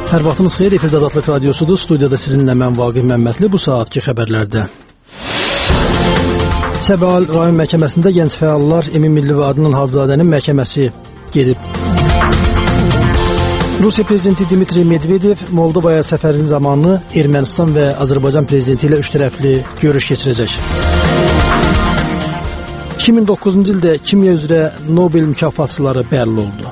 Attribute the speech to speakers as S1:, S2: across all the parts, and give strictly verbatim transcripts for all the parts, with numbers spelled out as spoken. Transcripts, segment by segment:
S1: Hər vaxtınız xeyir, efirdə Azadlıq Radiosudur. Studiyada sizinlə mən Vaqif Məmmədli. Bu saatki xəbərlərdə. Səbail rayon məhkəməsində gənc fəallar Emin Milli və Adnan Hacızadənin məhkəməsi gedib. Rusiya prezidenti Dmitri Medvedev Moldovaya səfərinin zamanı Ermənistan və Azərbaycan prezidenti ilə üç tərəfli görüş keçirəcək. iki min doqquzuncu ildə kimya üzrə Nobel mükafatçıları bəlli oldu.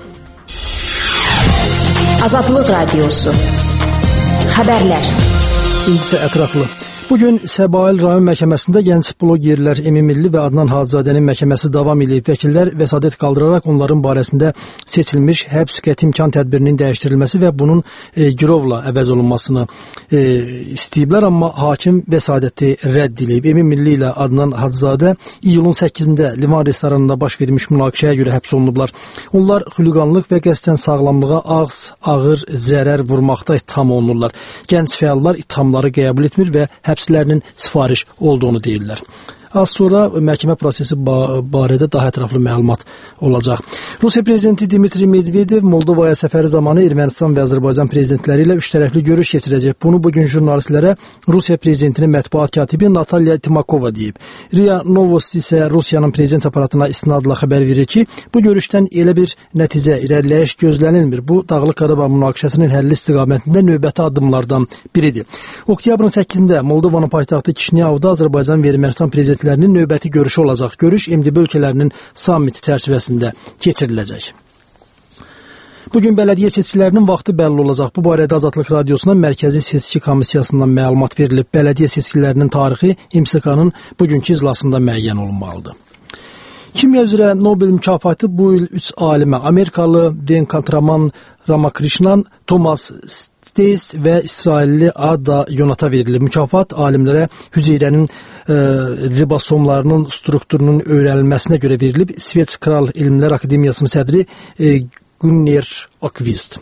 S2: Azadlıq Radiosu. Xəbərlər.
S1: İndi isə ətraflı. Bugün Səbail rayon məhkəməsində gənc blogerlər Emin Milli və Adnan Hacızadənin məhkəməsi davam edib. Vəkillər vəsadət qaldıraraq onların barəsində seçilmiş həbs qəti imkan tədbirinin dəyişdirilməsi və bunun e, girovla əvəz olunmasını e, istəyiblər, amma hakim vəsadəti rədd edib. Emin Milli ilə Adnan Hacızadə iyulun səkkizində Livan restoranında baş vermiş münaqişəyə görə həbs olunublar. Onlar xuliqanlıq və qəsdən sağlamlığa ağız, ağır zərər vurmaqda ittiham olunurlar. Gənc fəallar ittihamları qəbul etmir və həbslərinin sifariş olduğunu deyirlər. Az sonra məhkəmə prosesi barədə daha ətraflı məlumat olacaq. Rusiya prezidenti Dmitri Medvedev Moldovaya səfəri zamanı Ermənistan və Azərbaycan prezidentləri ilə üç tərəfli görüş keçirəcək. Bunu bugün jurnalistlərə Rusiya prezidentinin mətbuat katibi Natalya Timakova deyib. RIA Novosti isə Rusiyanın prezident aparatına istinadla xəbər verir ki, bu görüşdən elə bir nəticə, irəliləyiş gözlənilmir. Bu, Dağlıq Qarabağ münaqişəsinin həlli istiqamətində növbəti addımlardan biridir. Oktyabrın səkkizində Moldovanın paytaxtı Kişinyavda Azərbaycan və Ermənistan prezidentləri növbəti görüşü olacaq. Görüş M D B ölkələrinin sammiti çərçivəsində keçiriləcək. Bugün bələdiyyə seçkilərinin vaxtı bəlli olacaq. Bu barədə Azadlıq Radiosuna Mərkəzi Seçki Komissiyasından məlumat verilib. Bələdiyyə seçkilərinin tarixi M S K-nın bugünkü iclasında müəyyən olunmalıdır. Kimya üzrə Nobel mükafatı bu il üç alimə, Amerikalı Venkatraman Ramakrishnan, Thomas Steis və İsrailli Ada Yonata verilib. Mükafat alimlərə hüceyrənin e, ribosomlarının strukturunun öyrənilməsinə görə verilib. İsveç Kral Elmlər Akademiyasının sədri e, Gunnar Okvist.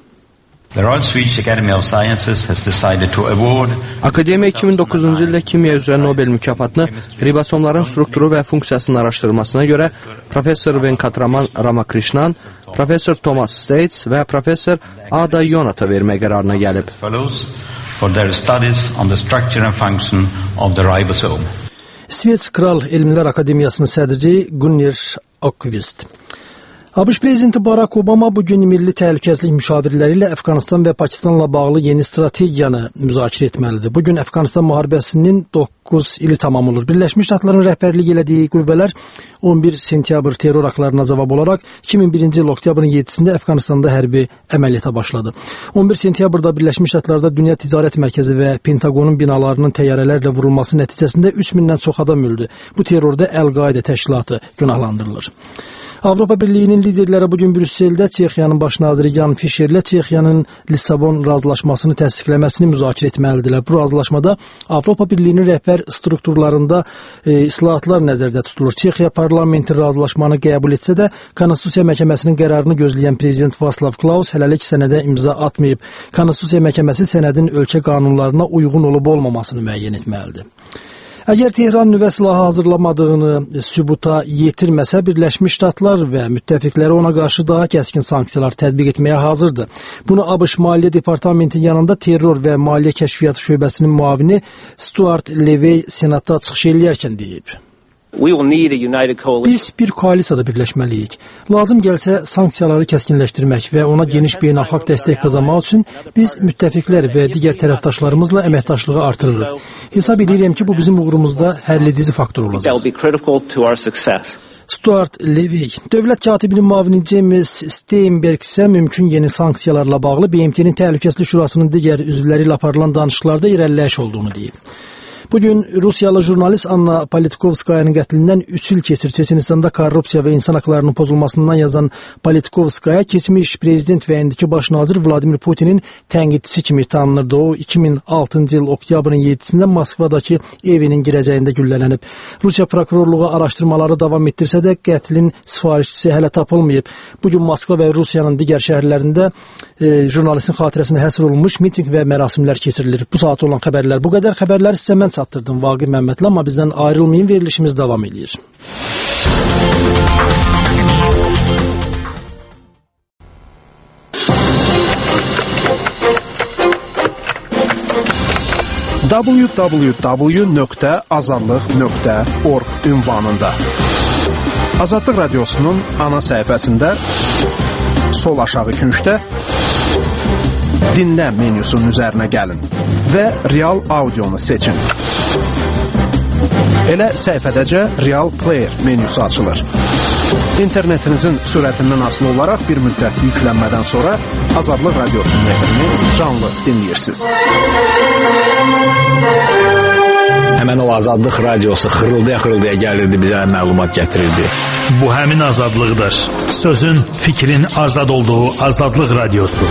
S3: Akademiya iki min doqquzuncu ildə kimya üzrə Nobel mükafatını ribosomların strukturu və funksiyasının araşdırılmasına görə professor Venkatraman Ramakrishnan, professor Thomas Steis və professor Ada Yonata vermək qərarına gəlib.
S1: İsveç Kral Elmlər Akademiyasının sədri Gunnar Okvist. ABŞ prezidenti Barack Obama bugün milli təhlükəsizlik müşavirləri ilə Əfqanistan və Pakistanla bağlı yeni strategiyanı müzakirə etməlidir. Bugün Əfqanistan müharibəsinin doqquz ili tamam olur. Birləşmiş Ştatların rəhbərlik elədiyi qüvvələr on bir sentyabr terror aktlarına cavab olaraq iki min birinci il oktyabrın yeddisində Əfqanistanda hərbi əməliyyata başladı. on bir sentyabrda Birləşmiş Ştatlarda Dünya Ticarət Mərkəzi və Pentagonun binalarının təyyarələrlə vurulması nəticəsində üç mindən çox adam öldü. Bu terrorda Əl-Qaidə təşkilatı günahlandırılır. Avropa Birliyinin liderləri bugün Brüsseldə Çexiyanın baş naziri Jan Fischerlə Çexiyanın Lissabon razılaşmasını təsdiqləməsini müzakirə etməlidirlər. Bu razılaşmada Avropa Birliyinin rəhbər strukturlarında e, islahatlar nəzərdə tutulur. Çexiya parlamenti razılaşmanı qəbul etsə də Konstitusiya Məhkəməsinin qərarını gözləyən prezident Václav Klaus hələlik sənədə imza atmayıb. Konstitusiya Məhkəməsi sənədin ölkə qanunlarına uyğun olub-olmamasını müəyyən etməlidir. Əgər Tehran nüvə silahı hazırlamadığını sübuta yetirməsə, Birləşmiş Ştatlar və müttəfiqləri ona qarşı daha kəskin sanksiyalar tətbiq etməyə hazırdır. Bunu ABŞ Maliyyə Departamentinin yanında terror və maliyyə kəşfiyyatı şöbəsinin müavini Stuart Levey senatda çıxış eləyərkən deyib. Biz bir koalisiyada birləşməliyik. Lazım gəlsə sanksiyaları kəskinləşdirmək və ona geniş beynəlxalq dəstək qazanmaq üçün biz müttəfiqlər və digər tərəfdaşlarımızla əməkdaşlığı artırırıq. Hesab edirəm ki, bu bizim uğurumuzda həlledici faktor olacaq. Stuart Levey, dövlət katibinin müavini James Steinberg isə mümkün yeni sanksiyalarla bağlı B M T-nin Təhlükəsizlik Şurasının digər üzvləri ilə aparılan danışıqlarda irəliləyiş olduğunu deyib. Bugün Rusiyalı jurnalist Anna Politkovskayanın qətlindən üç il keçir. Çeçenistanda korrupsiya və insan haqlarının pozulmasından yazan Politkovskaya keçmiş prezident və indiki baş nazir Vladimir Putinin tənqidçisi kimi tanınırdı. O iki min altıncı il oktyabrın yeddisində Moskvadakı evinin girəcəyində güllələnib. Rusiya prokurorluğu araşdırmaları davam etdirsə də qətlin sifarişçisi hələ tapılmayıb. Bugün Moskva və Rusiyanın digər şəhərlərində e, jurnalistin xatirəsinə həsr olunmuş miting və mərasimlər keçirilir. Bu saat olan xəbərlər bu qədər. Xəbərlər sizə mən çatdırdım Vaqif Məmmədli, amma bizdən ayrılmayın, verilişimiz davam edir.
S4: w w w nöqtə azadlıq nöqtə org ünvanında. Azadlıq Radiosu'nun ana səhifəsində sol aşağı küncdə dinlə menyusunun üzərinə gəlin və Real Audionu seçin. Elə səhifədəcə Real Player menyusu açılır. İnternetinizin sürətindən asılı olaraq bir müddət yüklənmədən sonra Azadlıq Radiosu'nun efrini canlı dinləyirsiniz.
S5: Həmən o Azadlıq Radiosu xırıldaya-xırıldaya gəlirdi, bizə məlumat gətirirdi.
S6: Bu həmin azadlıqdır. Sözün, fikrin azad olduğu Azadlıq Radiosu.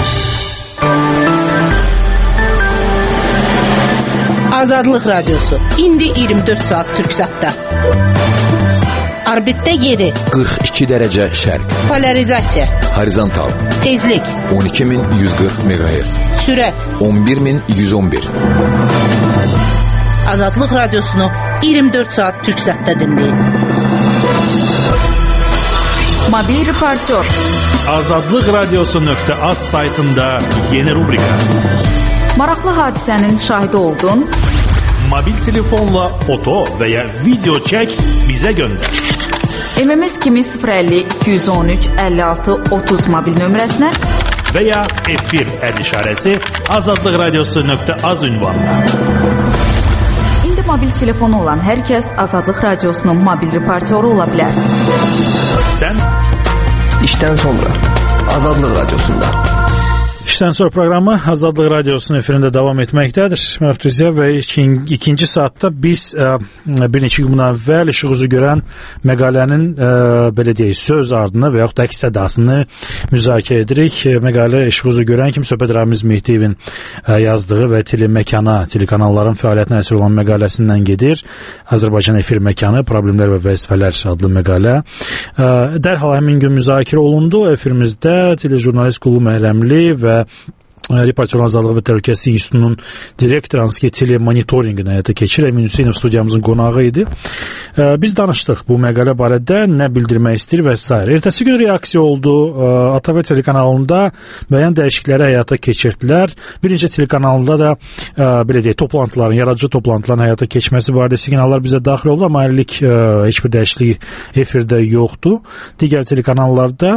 S7: Azadlıq Radiosu. İndi iyirmi dörd saat Türksatda. Orbitdə yeri
S8: qırx iki dərəcə şərq.
S7: Polarizasiya
S8: Horizontal
S7: tezlik
S8: on iki min yüz qırx meqahertz.
S7: Sürət
S8: on bir min yüz on bir.
S7: Azadlıq Radiosunu iyirmi dörd saat Türksatda dinləyin.
S9: Mobil reportör
S6: Azadlıq Radiosu nöqtə az saytında yeni rubrika.
S9: Maraqlı hadisənin şahidi oldun.
S6: Mobil telefonla foto və ya video çək, bizə göndər.
S9: M M S kimi sıfır əlli iki yüz on üç əlli altı otuz mobil nömrəsinə
S6: və ya efir əl işarəsi azadlıq radiosu nöqtə az ünvanına.
S9: İndi mobil telefonu olan hər kəs Azadlıq Radiosunun mobil reportyoru ola bilər.
S6: Sən
S3: İşdən sonra Azadlıq Radiosunda.
S10: İşdən sonra proqramı Azadlıq Radiosunun efirində davam etməkdədir. Mərtuziya və ikinci, ikinci saatda biz ə, bir neçə gün bundan əvvəl işıq üzü görən məqalənin ə, belə deyək, söz ardını və yaxud da əks sədasını müzakirə edirik. Məqalə işıq üzü görən kimi Söhbət Ramiz Mehdiyevin ə, yazdığı və teleməkana, telekanalların fəaliyyətinə əsir olan məqaləsindən gedir. Azərbaycan efir məkanı, problemlər və vəzifələr adlı məqalə. Ə, dərhal həmin gün müzakirə olundu. Efirimizdə telejurnalist Qulu Məhrəmli və Reportörün Azadlığı və Təhlükəsizlik İnstitutunun direktoru hansı ki telemonitorinqini həyata keçirir Emin Hüseynov studiyamızın qonağı idi. Biz danışdıq bu məqalə barədə, nə bildirmək istəyir və s. Ertəsi gün reaksiya oldu. A T V telekanalında müəyyən dəyişiklikləri həyata keçirdilər. Bir neçə telekanalda da belə deyək, toplantıların, yaradıcı toplantıların həyata keçməsi barədə siqnallar bizə daxil oldu, amma hələlik heç bir dəyişiklik efirdə yoxdur. Digər telekanallarda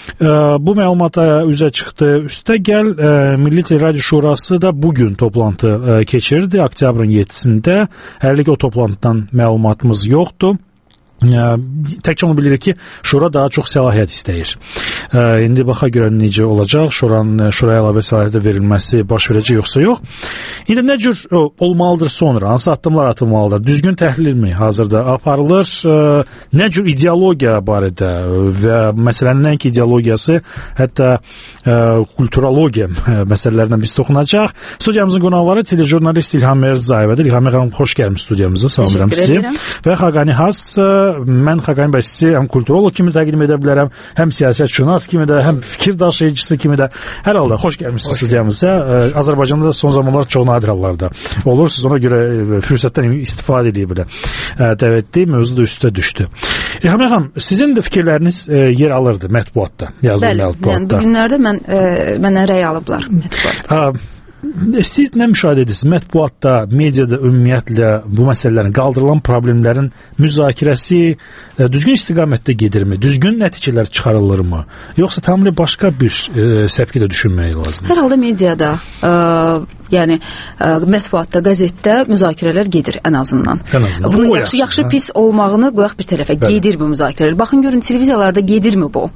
S10: bu məlumata üzə çıxdı. Üstə gəl Milli Teleradio Şurası da bugün toplantı e, keçirdi. Oktyabrın yeddisində. Hələlik o toplantıdan məlumatımız yoxdur. Təkcə onu bilirik ki, şura daha çox səlahiyyət istəyir. İndi baxa görən necə olacaq, şuranın şuraya əlavə səlahiyyətə verilməsi baş verəcək yoxsa yox. İndi nə cür olmalıdır sonra, hansı addımlar atılmalıdır, düzgün təhlil mi hazırda aparılır, nə cür ideologiya barədə və məsələnin nəinki ideologiyası, hətta kulturologiya məsələlərindən biz toxunacaq. Studiyamızın qonaqları telejurnalist İlham Mirzayevədir. İlham Mirzayevə xoş gəlmiş studiyamıza, salamlayıram sizi. Və Xaqani Has, mən Xaqani bəy sizi həm kulturolog kimi təqdim edə bilərəm, həm siyasətşünas kimi də, həm fikir daşıyıcısı kimi də. Hər halda xoş gəlmişsiniz studiyamıza. Azərbaycanda da son zamanlar çox nadir hallarda olur. Siz ona görə fürsətdən istifadə edib belə dəvətli mövzu da üstə düşdü. İlham xanım, sizin də fikirləriniz yer alırdı mətbuatda, yazılı mətbuatda.
S11: Yəni bu günlərdə mən məndən rəy alıblar mətbuatda.
S10: Siz nə müşahidə edirsiniz? Mətbuatda, mediada ümumiyyətlə bu məsələlərin, qaldırılan problemlərin müzakirəsi düzgün istiqamətdə gedirmi? Düzgün nəticələr çıxarılırmı? Yoxsa tamamilə başqa bir e, səpkidə düşünmək lazım?
S11: Hər halda mediada, e, yəni e, mətbuatda, qəzetdə müzakirələr gedir ən azından.
S10: Ən azından.
S11: Bunun yaxşı, yaxşı, yaxşı pis olmağını qoyaq bir tərəfə. Bəli. Gedir bu müzakirələr. Baxın görün, televiziyalarda gedirmi bu?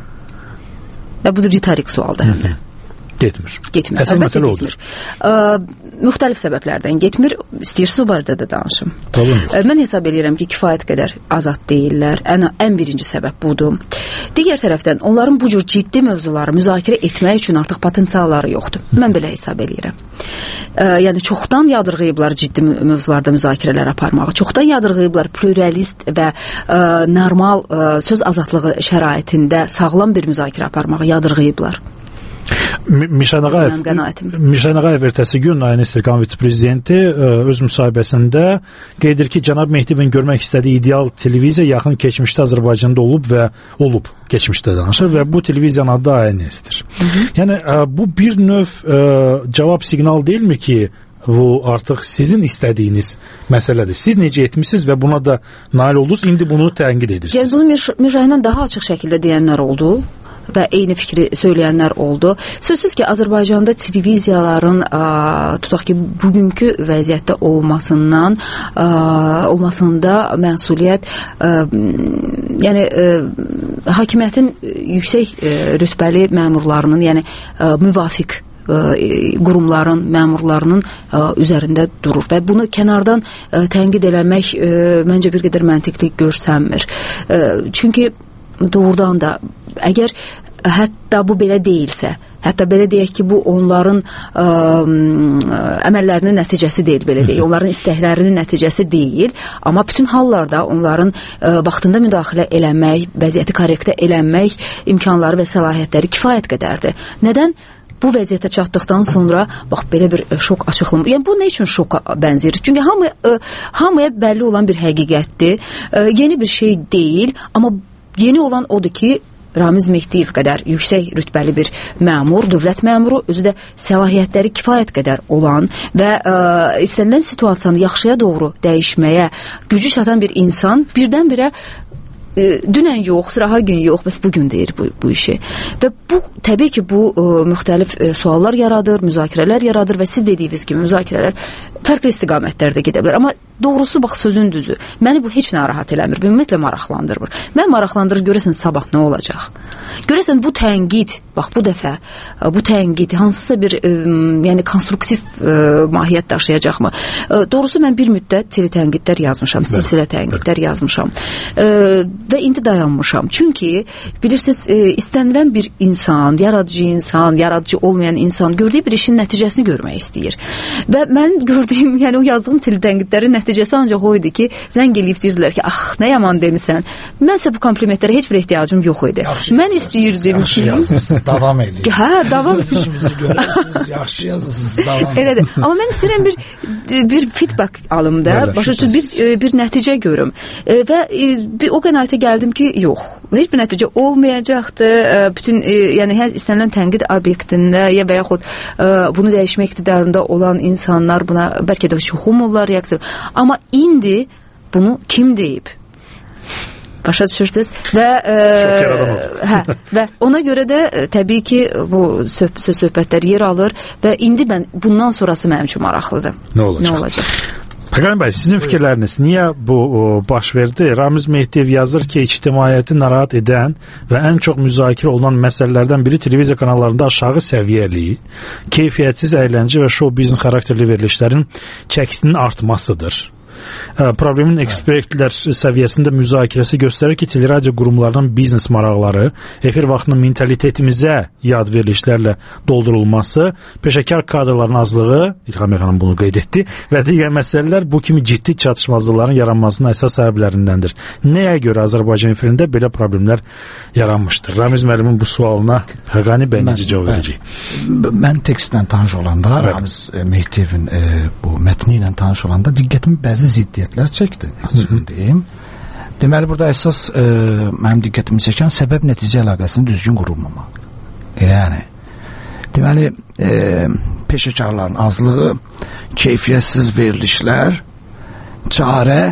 S11: Və bu da ritorik sualdır həm də.
S10: Getmir.
S11: Getmir.
S10: Əsas məsələ odur.
S11: Ə, müxtəlif səbəblərdən getmir. İstəyirsiniz o barədə də danışım.
S10: Tamam.
S11: Ə, mən hesab edirəm ki, kifayət qədər azad deyirlər. Ən, ən birinci səbəb budur. Digər tərəfdən onların bu cür ciddi mövzuları müzakirə etmək üçün artıq potensialları yoxdur. Mən belə hesab edirəm. Ə, yəni çoxdan yadırğayıblar ciddi mövzularda müzakirələr aparmağı. Çoxdan yadırğayıblar pluralist və ə, normal ə, söz azadlığı şəraitində sağlam bir müzakirə aparmağı yadırğayıblar.
S10: Mişan Ağayev, Mişan Ağayev ertəsi gün Ayın İstiqam vitse-prezidenti öz müsahibəsində qeyd edir ki, cənab Mehdiyevin görmək istədiyi ideal televiziya yaxın keçmişdə Azərbaycanda olub və olub keçmişdə danışır və bu televiziyanın adı A N S-dir. Yəni bu bir növ ə, cavab siqnal deyilmi ki, bu artıq sizin istədiyiniz məsələdir. Siz necə etmisiniz və buna da nail oldunuz, indi bunu tənqid edirsiniz.
S11: Yəni bunu Mircahla daha açıq şəkildə deyənlər oldu və eyni fikri söyləyənlər oldu. Sözsüz ki, Azərbaycanda televiziyaların ə, tutaq ki, bugünkü vəziyyətdə olmasından ə, olmasında məsuliyyət ə, yəni ə, hakimiyyətin yüksək ə, rütbəli məmurlarının, yəni ə, müvafiq qurumların, məmurlarının ə, üzərində durur və bunu kənardan ə, tənqid eləmək ə, məncə bir qədər məntiqli görsənmir. Ə, çünki doğrudan da əgər hətta bu belə deyilsə, hətta belə deyək ki, bu onların ə, əməllərinin nəticəsi deyil, belə deyək, onların istəklərinin nəticəsi deyil, amma bütün hallarda onların ə, vaxtında müdaxilə eləmək, vəziyyəti korrektə eləmək imkanları və səlahiyyətləri kifayət qədərdir. Nədən? Bu vəziyyətə çatdıqdan sonra bax belə bir şok açıqlama. Yəni bu nə üçün şoka bənzəyir? Çünki hamı ə, hamıya bəlli olan bir həqiqətdir. Ə, yeni bir şey deyil, amma yeni olan odur ki, Ramiz Mehdiyev qədər yüksək rütbəli bir məmur, dövlət məmuru, özü də səlahiyyətləri kifayət qədər olan və ə, istənilən situasiyanı yaxşıya doğru dəyişməyə gücü çatan bir insan birdən-birə e, dünən yox, sıraha gün yox, bəs bugün deyir bu, bu işi. Və bu, təbii ki, bu e, müxtəlif e, suallar yaradır, müzakirələr yaradır və siz dediyiniz kimi müzakirələr fərqli istiqamətlərdə gedə bilər. Amma doğrusu, bax, sözün düzü, məni bu heç narahat eləmir, ümumiyyətlə maraqlandırmır. Mən maraqlandırır, görəsən sabah nə olacaq? Görəsən bu tənqid, bax, bu dəfə bu tənqid hansısa bir e, yəni konstruktiv e, mahiyyət daşıyacaqmı? E, doğrusu mən bir müddət tənqidlər yazmışam, silsilə tənqidlər yazmışam e, və indi dayanmışam. Çünki bilirsiniz, e, istənilən bir insan, yaradıcı insan, yaradıcı olmayan insan gördüyü bir işin nəticəsini görmək istəyir. Və mən gördüyüm, yəni o yazdığım tənqidlərin nəticəsi ancaq o idi ki, zəng eləyib deyirdilər ki, ah, nə yaman demisən. Mənsə bu komplimentlərə heç bir ehtiyacım yox idi. Yaxşı, mən istəyirdim
S5: yaxşı
S11: ki...
S5: Yaxşı yazırsınız, davam edin.
S11: Hə, davam edin.
S5: İşimizi görürsünüz, yaxşı yazırsınız, davam edin.
S11: Elədir. Amma mən istəyirəm bir, bir feedback alım da, başa düşün, bir, bir nəticə görüm. Və bir, o qənaətə gəldim ki, yox, heç bir nəticə olmayacaqdı. Bütün, yəni, hər istənilən tənqid obyektində ya və yaxud bunu dəyişmək iqtidarında olan insanlar buna bəlkə də şuxumurlar, reaksiya. Amma indi bunu kim deyib? Başa düşürsünüz və e, hə, və ona görə də e, təbii ki bu söh söz söhbətlər yer alır və indi mən bundan sonrası mənim üçün maraqlıdır.
S10: Nə olacaq?
S11: Nə olacaq?
S10: Pəqan bəy, sizin fikirləriniz niyə bu o, baş verdi? Ramiz Mehdiyev yazır ki, ictimaiyyəti narahat edən və ən çox müzakirə olunan məsələlərdən biri televiziya kanallarında aşağı səviyyəli, keyfiyyətsiz əyləncə və show biznes xarakterli verilişlərin çəkisinin artmasıdır. Problemin ekspertlər səviyyəsində müzakirəsi göstərir ki, teleradio qurumlarının biznes maraqları, efir vaxtının mentalitetimizə yad verilişlərlə doldurulması, peşəkar kadrların azlığı, İlham Xanım bunu qeyd etdi, və digər məsələlər bu kimi ciddi çatışmazlıqların yaranmasının əsas səbəblərindəndir. Nəyə görə Azərbaycan efirində belə problemlər yaranmışdır? Ramiz müəllimin bu sualına Həqani bəy necə cavab verəcək?
S5: Mən tekstlə tanış olanda, evet. Ramiz Mehdiyevin e, bu mətni ilə tanış olanda diqqətimi bəzi ziddiyyətlər çəkdi, açığını deyim. Deməli, burada əsas e, mənim diqqətimi çəkən səbəb nəticə əlaqəsini düzgün qurulmamaq. Yəni, deməli, e, peşəkarların azlığı, keyfiyyətsiz verilişlər, çarə,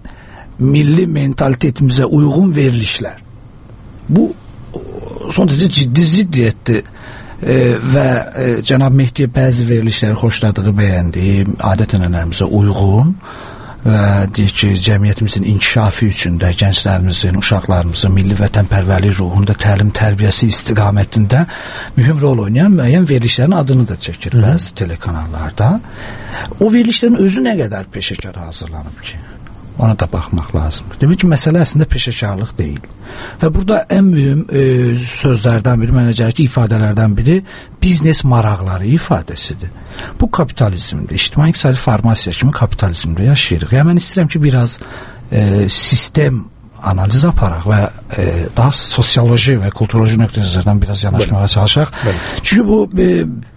S5: milli mentalitetimizə uyğun verilişlər. Bu, son derəcə ciddi ziddiyyətdir. E, və e, cənab Mehdiyev bəzi verilişləri xoşladığı, bəyəndiyi, adət-ənənələrimizə uyğun və deyək ki, cəmiyyətimizin inkişafı üçün də gənclərimizin, uşaqlarımızın milli vətənpərvərlik ruhunda, təlim, tərbiyəsi istiqamətində mühüm rol oynayan müəyyən verilişlərin adını da çəkir bəzi telekanallarda. O verilişlərin özü nə qədər peşəkara hazırlanıb ki? Ona da baxmaq lazımdır. Demək ki, məsələ əslində peşəkarlıq deyil. Və burada ən mühüm e, sözlərdən biri, mənə gəlir ki, ifadələrdən biri biznes maraqları ifadəsidir. Bu kapitalizmdir. İctimai iqtisadi formasiya kimi kapitalizmdə yaşayırıq. Yəni, mən istəyirəm ki, biraz e, sistem analiz aparaq və e, daha sosioloji və kulturoloji nöqtə-nəzərdən biraz yanaşmağa çalışaq. Bəli. Çünki bu e,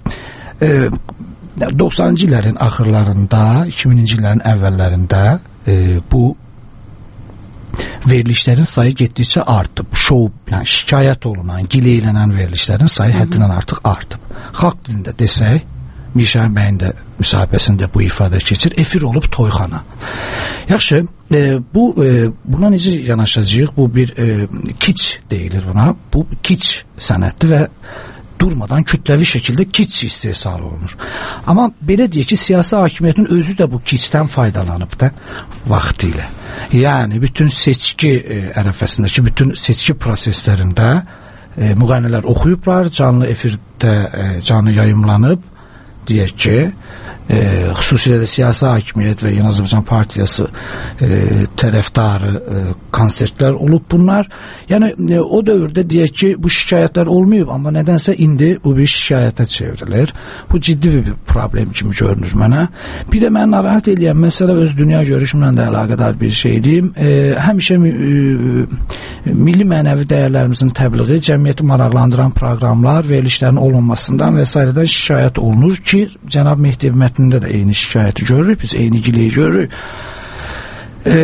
S5: e, doxsanıncı illərin axırlarında, iki mininci illərin əvvəllərində E, bu verilişlərin sayı getdikcə artıb. Şov, yəni şikayət olunan, gileylənən verilişlərin sayı həddindən artıq artıb. Xalq dilində desək, Mişan bəyin də müsahibəsində bu ifadə keçir. Efir olub toyxana. Yaxşı, e, bu e, buna necə yanaşacağıq? Bu bir e, kiç deyilir buna. Bu kiç sənətdir və durmadan kütləvi şəkildə kiç istehsal olunur. Amma belə deyək ki, siyasi hakimiyyətin özü də bu kiçdən faydalanıb da vaxtilə. Yəni bütün seçki e, ərəfəsindəki bütün seçki proseslərində e, müğənnilər oxuyublar, canlı efirdə e, canlı yayımlanıb, deyək ki, e, xüsusilə də siyasi hakimiyyət və Yeni Azərbaycan Partiyası e, tərəfdarı e, konsertlər olub bunlar. Yəni e, o dövrdə deyək ki, bu şikayətlər olmayıb, amma nədənsə indi bu bir şikayətə çevrilir. Bu ciddi bir problem kimi görünür mənə. Bir də mən narahat eləyən məsələ öz dünya görüşümlə də əlaqədar bir şey deyim. E, həmişə e, milli mənəvi dəyərlərimizin təbliği, cəmiyyəti maraqlandıran proqramlar, verilişlərin olmamasından və s. şikayət olunur ki, Cənab Mehdiyev mətnində də eyni şikayəti görürük, biz eyni giliyi görürük. E,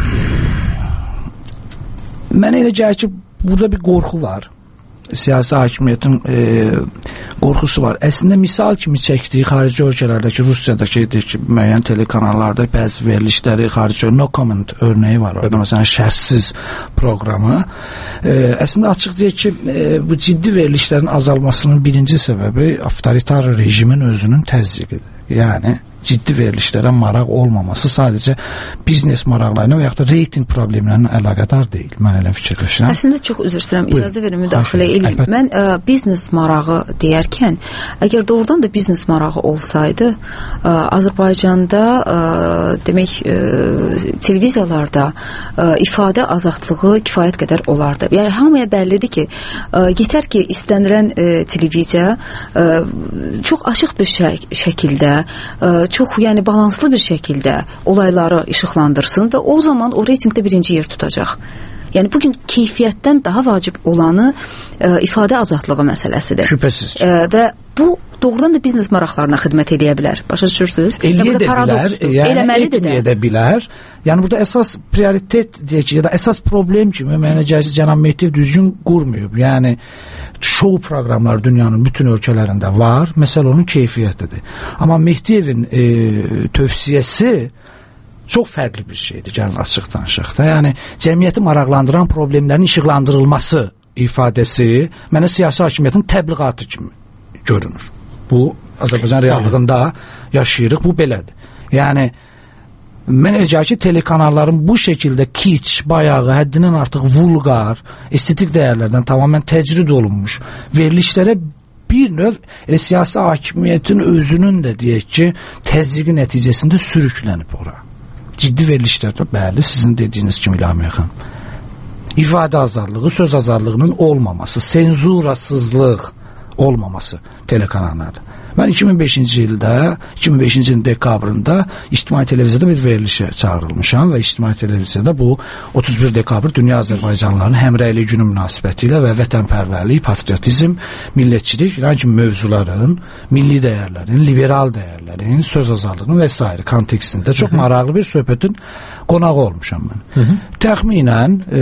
S5: mənə elə gəlir ki, burada bir qorxu var. Siyasi hakimiyyətin e, qorxusu var. Əslində misal kimi çəkdiyi xarici ölkələrdəki, Rusiyadakı ki, müəyyən telekanallarda bəzi verilişləri xarici no comment örneği var. Orada məsələn şərtsiz proqramı. E, əslində açıq deyək ki, e, bu ciddi verilişlərin azalmasının birinci səbəbi avtoritar rejimin özünün təzyiqidir. Yəni ciddi verilişlərə maraq olmaması sadəcə biznes maraqlarına və yaxud da reyting problemlərlə əlaqədar deyil. Mən elə fikirləşirəm.
S11: Əslində çox üzr istəyirəm, icazə verin müdaxilə edeyim. Mən ə, biznes marağı deyərkən, əgər doğrudan da biznes marağı olsaydı, ə, Azərbaycanda ə, demək ə, televiziyalarda ə, ifadə azadlığı kifayət qədər olardı. Yəni hamıya bəllidir ki, ə, yetər ki, istənilən ə, televiziya ə, çox açıq bir şək şəkildə ə, çox yəni balanslı bir şəkildə olayları işıqlandırsın və o zaman o reytingdə birinci yer tutacaq. Yəni bugün keyfiyyətdən daha vacib olanı e, ifadə azadlığı məsələsidir.
S5: Şübhəsiz.
S11: E, və bu doğrudan da biznes maraqlarına xidmət edə bilər. Başa düşürsünüz?
S5: Eləyə də bilər, yəni etməyə də bilər. Yəni burada əsas prioritet deyək ki, ya da əsas problem kimi mənə gəlir Cənab Mehdiyev düzgün qurmayıb. Yəni şou proqramları dünyanın bütün ölkələrində var. Məsələ onun keyfiyyətidir. Amma Mehdiyevin e, tövsiyəsi çox fərqli bir şeydir, gəlin açıq danışaq da. Yəni cəmiyyəti maraqlandıran problemlərin işıqlandırılması ifadəsi mənə siyasi hakimiyyətin təbliğatı kimi görünür. Bu Azərbaycan reallığında yaşayırıq, bu belədir. Yəni mən elə ki, telekanalların bu şəkildə kiç, bayağı, həddindən artıq vulqar, estetik dəyərlərdən tamamən təcrid olunmuş verilişlərə bir növ elə siyasi hakimiyyətin özünün də deyək ki, təzyiqi nəticəsində sürüklənib ora. Ciddi verilişlərdə bəli, sizin dediyiniz kimi İlhamiyə xanım. İfadə azadlığı, söz azadlığının olmaması, senzurasızlıq olmaması telekanallarda. Mən iki min beşinci ildə, iki min beşinci ilin dekabrında İctimai Televiziyada bir verilişə çağırılmışam və İctimai Televiziyada bu otuz bir dekabr Dünya Azərbaycanlılarının həmrəylik günü münasibəti ilə və vətənpərvərlik, patriotizm, millətçilik filan kimi mövzuların, milli dəyərlərin, liberal dəyərlərin, söz azadlığının və s. kontekstində çox maraqlı bir söhbətin qonağı olmuşam mən. Hı -hı. Təxminən e,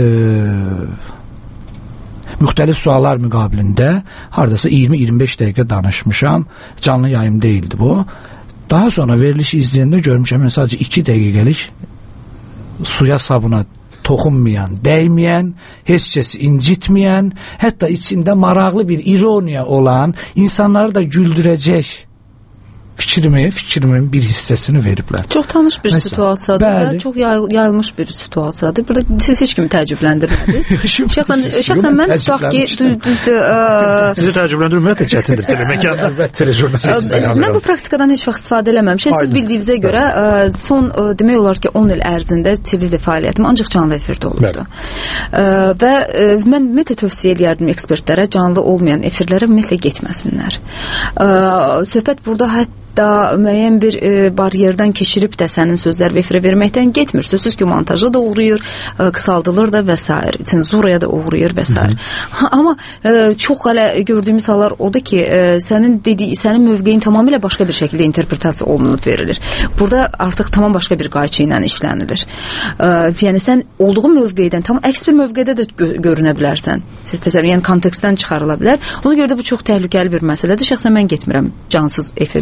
S5: müxtəlif suallar müqabilində hardasa iyirmi iyirmi beş dəqiqə danışmışam. Canlı yayım değildi bu. Daha sonra verilişi izləyəndə görmüşəm, mən sadəcə iki dəqiqəlik suya sabuna toxunmayan, dəyməyən, heç kəsi incitməyən, hətta içində maraqlı bir ironiya olan, insanları da güldürəcək fikrimi, fikrimin bir hissəsini veriblər.
S11: Çox tanış bir Mesela, situasiyadır bəli. Və çox yayılmış bir situasiyadır. Burada siz heç kimi təəccübləndirmədiniz. şəxsən, şəxsən mən tutaq ki, düzdür...
S10: Sizi təəccübləndirmək də çətindir teleməkanda. Telejurnalist.
S11: Mən bu praktikadan heç vaxt istifadə eləməmişəm. Siz bildiyinizə görə son demək olar ki on il ərzində televiziya fəaliyyətim ancaq canlı efirdə olurdu. Və mən ümumiyyətlə tövsiyə edərdim ekspertlərə canlı olmayan efirlərə ümumiyyətlə getməsinlər. Söhbət burada hətta da müəyyən bir e, bariyerdən keçirib də sənin sözlər və efirə verməkdən getmir. Sözsüz ki, montaja da uğrayır, e, qısaldılır da və s. Senzuraya da uğrayır və s. Amma e, çox hələ gördüyümüz hallar odur ki, e, sənin dediyi, sənin mövqeyin tamamilə başqa bir şəkildə interpretasiya olunub verilir. Burada artıq tamam başqa bir qayçı ilə işlənilir. E, yəni sən olduğun mövqeydən tam əks bir mövqedə də gö görünə bilərsən. Siz təsəvvür, yəni kontekstdən çıxarıla bilər. Ona görə də bu çox təhlükəli bir məsələdir. Şəxsən mən getmirəm cansız efirlərə.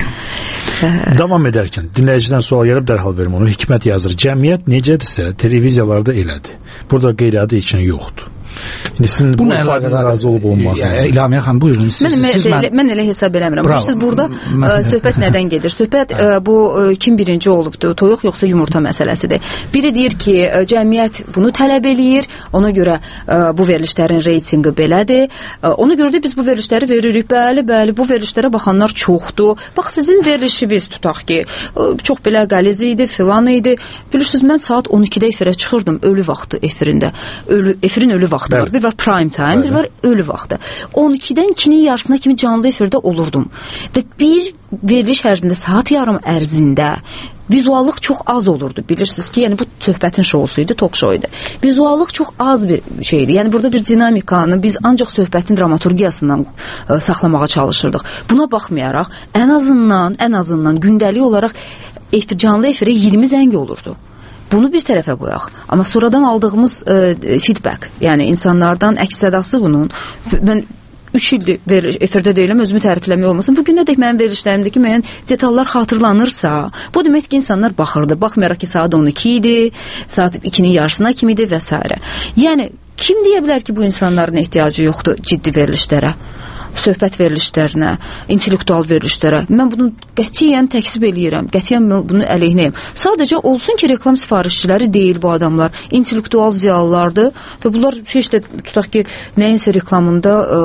S10: Davam edərkən dinləyicidən sual gəlib dərhal verim onu. Hikmət yazır. Cəmiyyət necədirsə televiziyalarda elədir. Burada qeyri-adi heç nə yoxdur. Sizin bu ifadədən razı olub olmazsınız.
S5: İlhamiyə xanım, buyurun. Siz,
S11: mən,
S5: siz
S11: mən, mən elə hesab eləmirəm. Siz burada ə, söhbət nədən gedir? Söhbət ə, bu ə, kim birinci olubdur? Toyuq yoxsa yumurta məsələsidir. Biri deyir ki, ə, cəmiyyət bunu tələb eləyir. Ona görə ə, bu verilişlərin reytinqi belədir. Ə, ona görə də biz bu verilişləri veririk. Bəli, bəli, bu verilişlərə baxanlar çoxdur. Bax, sizin verilişiniz tutaq ki, ə, çox belə qəliz idi, filan idi. Bilirsiniz, mən saat on ikidə efirə çıxırdım, ölü vaxtı efirində. Ölü, efirin ölü vaxtı. Var. Bir var prime time, Bəli. Bir var ölü vaxtı. on ikidən ikinin yarısına kimi canlı efirdə olurdum. Və bir veriliş ərzində, saat yarım ərzində vizuallıq çox az olurdu. Bilirsiniz ki, yəni bu söhbətin şousu idi, talk show idi. Vizuallıq çox az bir şeydi. Yəni burada bir dinamikanı biz ancaq söhbətin dramaturgiyasından ə, saxlamağa çalışırdıq. Buna baxmayaraq, ən azından, ən azından gündəlik olaraq efir, canlı efirə iyirmi zəng olurdu. Bunu bir tərəfə qoyaq. Amma sonradan aldığımız e, feedback, yəni insanlardan əks sədası bunun. Mən üç ildir efirdə deyiləm, özümü tərifləmək olmasın. Bugün nə deyək, mənim verilişlərimdəki müəyyən detallar xatırlanırsa, bu demək ki, insanlar baxırdı. Baxmayaraq ki, saat on iki idi, saat ikinin yarısına kimi idi və s. Yəni, kim deyə bilər ki, bu insanların ehtiyacı yoxdur ciddi verilişlərə? Söhbət verilişlərinə, intellektual verilişlərə. Mən bunu qətiyyən təksib eləyirəm, qətiyyən bunu əleyhinəyim. Sadəcə olsun ki, reklam sifarişçiləri deyil bu adamlar, intellektual ziyalılardır və bunlar heç də tutaq ki, nəyinsə reklamında ə,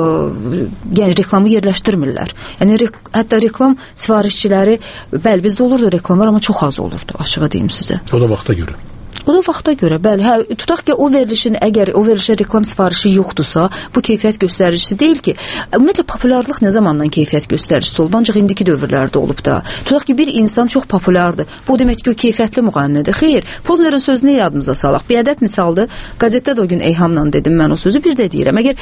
S11: yəni reklamı yerləşdirmirlər. Yəni re hətta reklam sifarişçiləri, bəli, bizdə olurdu reklamlar, amma çox az olurdu, açığa deyim sizə.
S10: O da vaxta görə.
S11: O da vaxta görə, bəli. Hə, tutaq ki, o verilişin, əgər o verilişə reklam sifarişi yoxdursa, bu keyfiyyət göstəricisi deyil ki. Ümumiyyətlə, populyarlıq nə zamandan keyfiyyət göstəricisi olub? Ancaq indiki dövrlərdə olub da. Tutaq ki, bir insan çox populyardır. Bu demək ki, o keyfiyyətli müğənnidir. Xeyr, Poznerin sözünü yadımıza salaq. Bir ədəb misaldır. Qəzetdə də o gün eyhamla dedim mən o sözü, bir də deyirəm. Əgər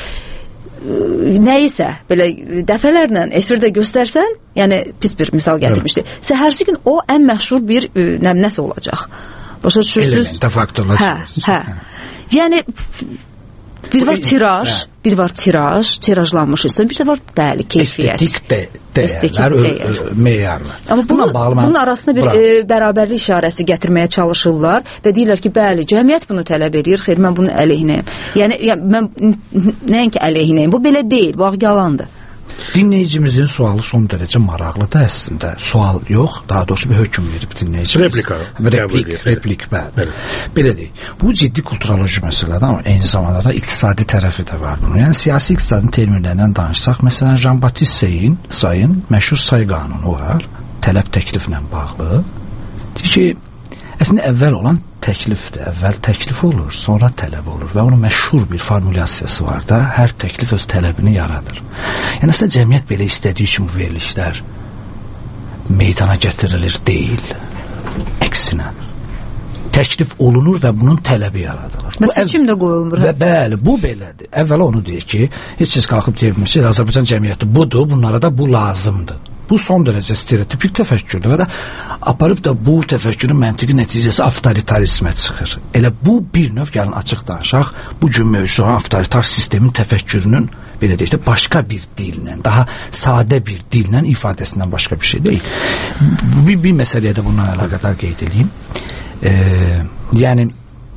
S11: nəyisə belə dəfələrlə efirdə göstərsən, yəni pis bir misal gətirmişdi. Evet. Səhərsi gün o ən məşhur bir nəmnəsə olacaq. Başa düşürsünüz?
S5: Element, faktorlaşır.
S11: Hə, hə. Yəni bir var tiraj, bir var tiraj, tirajlanmışsa, bir də var bəli, keyfiyyət.
S5: Estetik də dəyərlər, meyarlar.
S11: Amma bunu, bunun arasında bir e, bərabərlik işarəsi gətirməyə çalışırlar və deyirlər ki, bəli, cəmiyyət bunu tələb edir, xeyr, mən bunu əleyhinəyim. Yəni, yəni mən nəinki əleyhinəyim, bu belə deyil, bu yalandır.
S5: Dinləyicimizin sualı son dərəcə maraqlıdır əslində. Sual yox, daha doğrusu bir hökm verib dinləyicimiz.
S10: Replika.
S5: Replik, replik, bəli. Belə deyil. Bu ciddi kulturoloji məsələdir, amma eyni zamanda da iqtisadi tərəfi də var bunun. Yəni siyasi iqtisadın terminlərindən danışsaq, məsələn, Jean-Baptiste Sayın, Sayın məşhur say qanunu var, tələb təkliflə bağlı. Deyir ki, əslində əvvəl olan təklifdir. Əvvəl təklif olur, sonra tələb olur və onun məşhur bir formulyasiyası var da, hər təklif öz tələbini yaradır. Yəni əslində cəmiyyət belə istədiyi üçün bu verilişlər meydana gətirilir deyil. Əksinə. Təklif olunur və bunun tələbi yaradılır.
S11: Və seçim də qoyulmur.
S5: Və bəli, bu belədir. Əvvəla onu deyir ki, heç kəs qalxıb deyilmiş, Azərbaycan cəmiyyəti budur, bunlara da bu lazımdır. Bu son dərəcə stereotipik təfəkkürdür və də aparıb da bu təfəkkürün məntiqi nəticəsi avtoritarizmə çıxır. Elə bu bir növ, gəlin açıq danışaq, bu gün mövcud olan avtoritar sistemin təfəkkürünün belə deyək də başqa bir dillə, daha sadə bir dillə ifadəsindən başqa bir şey deyil. Bir, bir məsələyə də bununla əlaqədar qeyd edeyim. Ee, yəni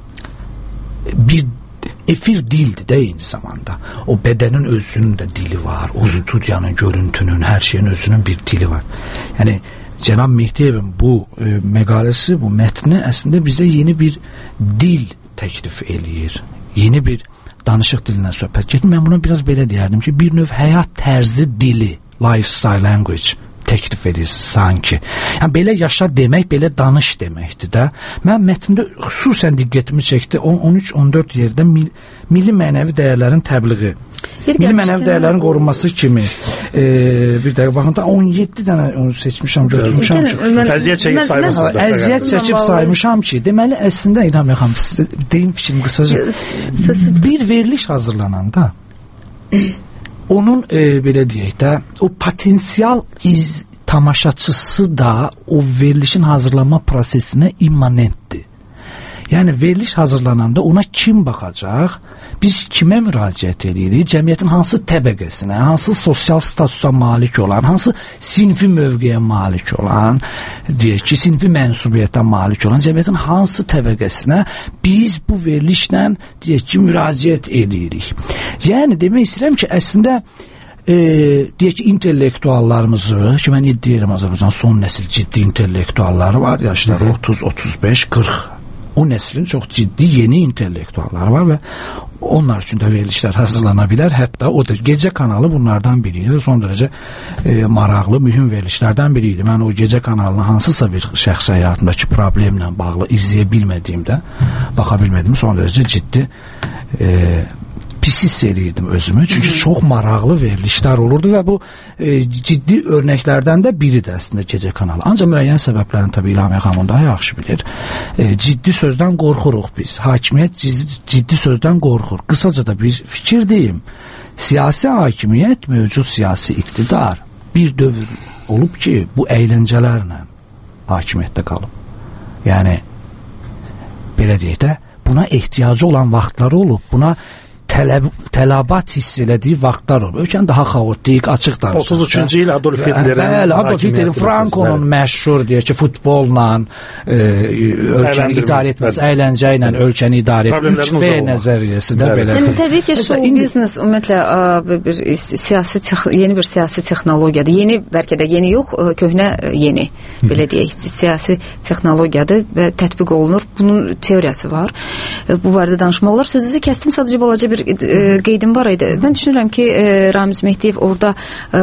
S5: bir efir dildir də eyni zamanda. O bədənin özünün də dili var. O studiyanın, görüntünün, hər şeyin özünün bir dili var. Yəni Cənab Mehdiyevin bu e, məqaləsi, bu mətni əslində bizə yeni bir dil təklif eləyir. Yeni bir danışıq dilindən söhbət gedir. Mən buna biraz belə deyərdim ki, bir növ həyat tərzi dili, lifestyle language təklif edirsiniz sanki. Yəni belə yaşa demək, belə danış deməkdir də. Mən mətndə xüsusən diqqətimi çəkdi. on üç on dörd yerdə mil, milli mənəvi dəyərlərin təbliği. Milli mənəvi dəyərlərin qorunması kimi e, bir dəqiqə baxın da on yeddi dənə onu seçmişəm, götürmüşəm ki,
S10: əziyyət çəkib saymışsınız.
S5: Əziyyət çəkib saymışam ki, deməli əslində İlham xanım, sizə deyim fikrim qısaca. Bir veriliş hazırlananda onun e, belə deyək də, o potensial iz tamaşaçısı da o verilişin hazırlanma prosesinə immanentdir. Yəni veriliş hazırlananda ona kim baxacaq? Biz kimə müraciət edirik? Cəmiyyətin hansı təbəqəsinə, hansı sosial statusa malik olan, hansı sinfi mövqeyə malik olan, deyək ki, sinfi mənsubiyyətə malik olan cəmiyyətin hansı təbəqəsinə biz bu verilişlə deyək ki, müraciət edirik. Yəni demək istəyirəm ki, əslində e, deyək ki, intellektuallarımızı, ki mən deyirəm Azərbaycan son nəsil ciddi intellektualları var, yaşları otuz, otuz beş, qırx. O nəslin çox ciddi yeni intellektualları var və onlar üçün də verilişlər hazırlana bilər. Hətta o da gecə kanalı bunlardan biri idi. Son dərəcə e, maraqlı, mühüm verilişlərdən biri idi. Mən o gecə kanalını hansısa bir şəxs həyatındakı problemlə bağlı izləyə bilmədiyimdə, baxa bilmədim, son dərəcə ciddi e, pis hiss edirdim özümü. Çünki çox maraqlı verilişlər olurdu və bu e, ciddi örnəklərdən də biridir əslində gecə kanalı. Ancaq müəyyən səbəblərini təbii İlhamiyə xanım daha yaxşı bilir. E, ciddi sözdən qorxuruq biz. Hakimiyyət ciddi, ciddi sözdən qorxur. Qısaca da bir fikir deyim. Siyasi hakimiyyət, mövcud siyasi iqtidar bir dövr olub ki, bu əyləncələrlə hakimiyyətdə qalıb. Yəni belə deyək də, buna ehtiyacı olan vaxtları olub. Buna Tələb, tələbat hiss elədiyi vaxtlar olur. Ölkən daha xaotik, açıq danışır.
S10: otuz üçüncü il Adolf Hitlerin
S5: Bəli, Adolf Hitlerin Frankonun məşhur deyək ki, futbolla e, ölkəni idarə etməsi, əyləncə ilə ölkəni idarə etməsi, üç B nəzəriyyəsi də belə.
S11: Yəni təbii ki, show business ümumiyyətlə bir siyasi yeni bir siyasi texnologiyadır. Yeni bəlkə də yeni yox, köhnə yeni. Belə deyək, siyasi texnologiyadır və tətbiq olunur. Bunun teoriyası var. Bu barədə danışmaq olar. Sözünüzü kəsdim, sadəcə balaca bir e, qeydim var idi. Mən düşünürəm ki, e, Ramiz Mehdiyev orada e,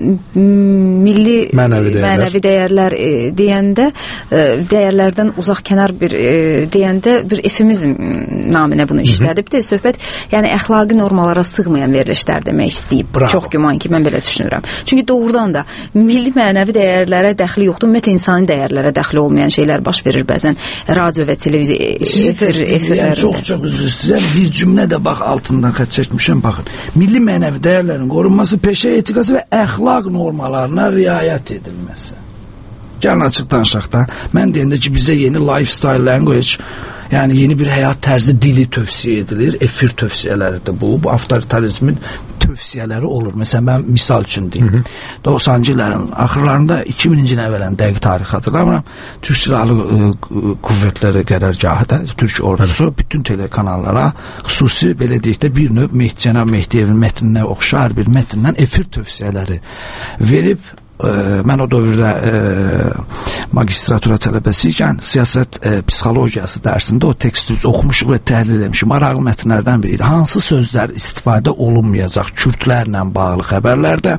S11: milli
S10: mənəvi dəyərlər,
S11: mənəvi dəyərlər e, deyəndə, e, dəyərlərdən uzaq kənar bir e, deyəndə bir efemizm naminə bunu işlədibdir. Söhbət, yəni əxlaqi normalara sığmayan verilişlər demək istəyib. Bravo. Çox güman ki, mən belə düşünürəm. Çünki doğrudan da milli mənəvi dəyərlərə dəxli yoxdur. Ümumiyyətlə insani dəyərlərə dəxli olmayan şeylər baş verir bəzən radio və televiziya efir, efirlərində.
S5: Çox-çox üzr istəyirəm. Bir cümlə də bax altından xətt çəkmişəm, baxın. Milli mənəvi dəyərlərin qorunması, peşə etikası və əxlaq normalarına riayət edilməsi. Gəlin açıq danışaq da. Mən deyəndə ki, bizə yeni lifestyle language, yəni yeni bir həyat tərzi dili tövsiyə edilir. Efir tövsiyələridir bu. Bu avtoritarizmin tövsiyələri olur. Məsələn, mən misal üçün deyim. doxsanıncı illərin axırlarında iki mininci ilin əvvələn dəqiq tarix hatırlamıram. Türk Silahlı Qüvvətləri qərargahı, Türk ordusu bütün telekanallara xüsusi belə deyək də bir növ Cənab Mehdiyevin mətninə oxşar bir mətndən efir tövsiyələri verib. E, mən o dövrdə e, magistratura tələbəsi ikən siyasət e, psixologiyası dərsində o teksti oxumuşuq və təhlil etmişim. Maraqlı mətnlərdən biri idi. Hansı sözlər istifadə olunmayacaq kürdlərlə bağlı xəbərlərdə,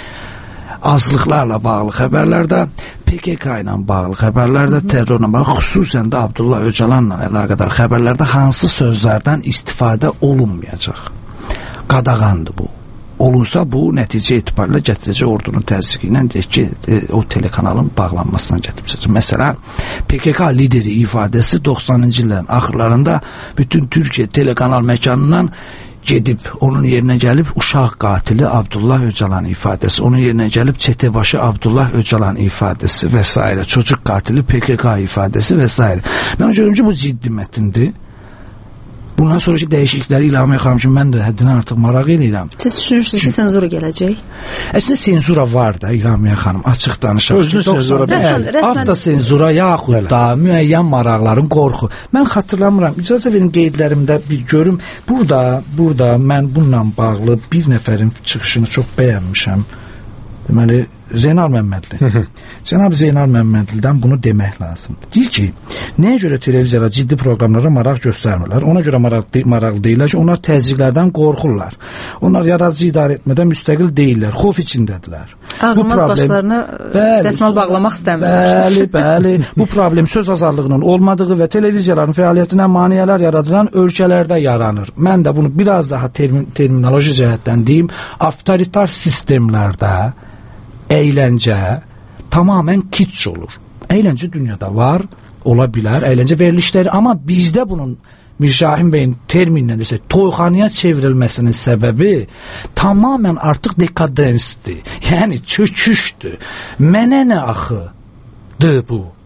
S5: azlıqlarla bağlı xəbərlərdə, P K K ilə bağlı xəbərlərdə, terrorla bağlı, xüsusən də Abdullah Öcalanla əlaqədar xəbərlərdə hansı sözlərdən istifadə olunmayacaq? Qadağandır bu. Olursa bu nəticə etibarilə gətirəcək ordunun təzyiqi ilə deyək ki, o telekanalın bağlanmasına gətirəcək. Məsələn, P K K lideri ifadəsi doxsanıncı illərin axırlarında bütün Türkiyə telekanal məkanından gedib, onun yerinə gəlib uşaq qatili Abdullah Öcalan ifadəsi, onun yerinə gəlib çetebaşı Abdullah Öcalan ifadəsi və s. çocuk qatili P K K ifadəsi və s. Mən görürüm ki, bu ciddi mətindir. Bundan sonraki dəyişiklikləri İlhamiyə xanım ki, mən də həddindən artıq maraq edirəm.
S11: Siz düşünürsünüz ki, senzura gələcək?
S5: Əslində senzura var da İlhamiyə xanım, açıq danışaq.
S10: Özünü senzura
S11: rəsmən, rəsmən...
S5: Avto senzura yaxud Bələ. da müəyyən maraqların qorxu. Mən xatırlamıram, icazə verin qeydlərimdə bir görüm. Burada, burada mən bununla bağlı bir nəfərin çıxışını çox bəyənmişəm. Deməli, Zeynal Məmmədli. Cənab Zeynal Məmmədlidən bunu demək lazımdır. Deyir ki, nəyə görə televiziyada ciddi proqramlara maraq göstərmirlər? Ona görə maraqlı, maraqlı deyirlər ki, onlar təzyiqlərdən qorxurlar. Onlar yaradıcı idarə etmədə müstəqil deyirlər, xof içindədirlər.
S11: Ağılmaz problem... başlarına bəli, dəsmal bağlamaq istəmirlər.
S5: Bəli, bəli. Bu problem söz azadlığının olmadığı və televiziyaların fəaliyyətinə maneələr yaradılan ölkələrdə yaranır. Mən də bunu biraz daha termin, terminoloji cəhətdən deyim, avtoritar sistemlərdə əyləncə tamamən kitç olur. Əyləncə dünyada var, ola bilər, əyləncə verilişləri, amma bizdə bunun Mir Şahin bəyin terminlə desək, toyxanaya çevrilməsinin səbəbi tamamən artıq dekadensdir. Yəni çöküşdür. Mənə nə axıdır bu?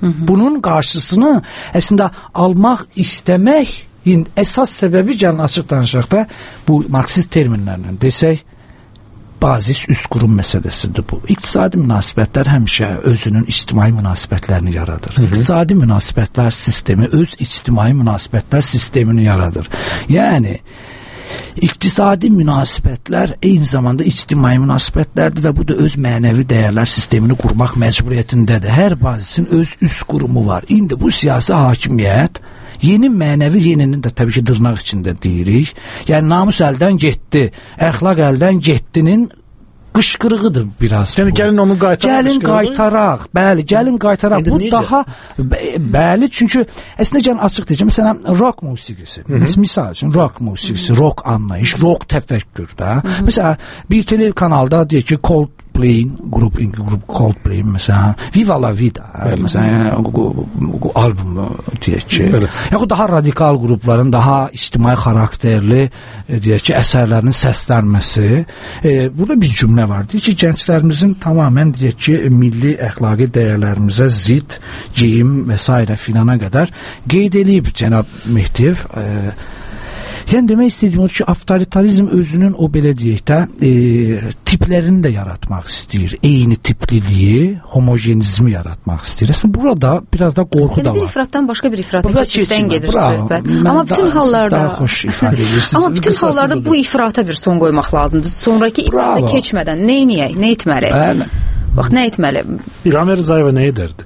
S5: Hı -hı. Bunun qarşısını əslində almaq istəmək əsas səbəbi gəlin açıq danışaq da bu marksist terminlərlə desək bazis üst qurum məsələsidir bu. İqtisadi münasibətlər həmişə özünün ictimai münasibətlərini yaradır. Hı -hı. İqtisadi münasibətlər sistemi öz ictimai münasibətlər sistemini yaradır. Yəni İqtisadi münasibətlər eyni zamanda ictimai münasibətlərdir və bu da öz mənəvi dəyərlər sistemini qurmaq məcburiyyətindədir. Hər bazisin öz üst qurumu var. İndi bu siyasi hakimiyyət yeni mənəvi yeninin də təbii ki dırnaq içində deyirik. Yəni namus əldən getdi, əxlaq əldən getdinin qışqırığıdır biraz.
S10: Yəni gəlin onu qaytaraq.
S5: Gəlin qaytaraq. Bəli, gəlin qaytaraq. Bu necə? Daha bəli, çünki əslində gəlin açıq deyəcəm. Məsələn, rock musiqisi. Hı -hı. Misal üçün rock musiqisi, Hı -hı. rock anlayış, rock təfəkkür də. Hı -hı. Məsələn, bir tele kanalda deyək ki Coldplay qrup, qrup Coldplay məsələn, Viva la Vida, məsələn, albomu deyək ki. Yaxud daha radikal qrupların daha ictimai xarakterli deyək ki əsərlərinin səslənməsi. E, burada bir cümlə var. Deyir ki, gənclərimizin tamamən deyək ki, milli əxlaqi dəyərlərimizə zid geyim və s. filana qədər qeyd edib cənab Mehdiyev. E, yəni demək istədiyim odur ki, avtoritarizm özünün o belə deyək də e, tiplərini də yaratmaq istəyir. Eyni tipliliyi, homogenizmi yaratmaq istəyir. Aslında burada biraz da qorxu yəni da var.
S11: Yəni bir ifratdan başqa bir ifrata keçiddən gedir söhbət. Amma bütün hallarda Amma bütün hallarda bu ifrata bir son qoymaq lazımdır. Sonraki ifrata keçmədən nə edək, nə etməli? Bəli. Bax, nə etməli?
S10: İlham Rızayeva nə edərdi?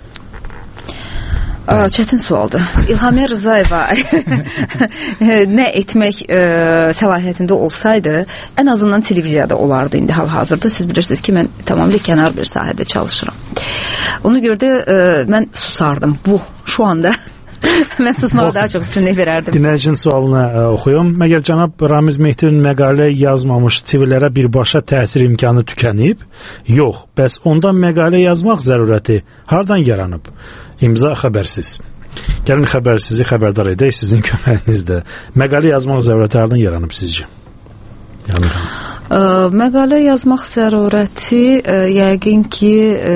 S11: Aa, çətin sualdır. İlham Rızayeva nə etmək e, səlahiyyətində olsaydı, ən azından televiziyada olardı indi hal-hazırda. Siz bilirsiniz ki, mən tamamilə kənar bir sahədə çalışıram. Ona görə də e, mən susardım. Bu, şu anda mən susmağa daha çox üstünlük verərdim.
S10: Dinləyicinin sualını ə, oxuyum. Məgər cənab Ramiz Mehdiyevin məqalə yazmamış T V-lərə birbaşa təsir imkanı tükənib? Yox. Bəs ondan məqalə yazmaq zərurəti hardan yaranıb? İmza xəbərsiz. Gəlin xəbərsizi xəbərdar edək sizin köməyinizdə. Məqalə yazmaq zərurəti hardan yaranıb sizcə? Yəni,
S11: ə, məqalə yazmaq zərurəti ə, yəqin ki ə,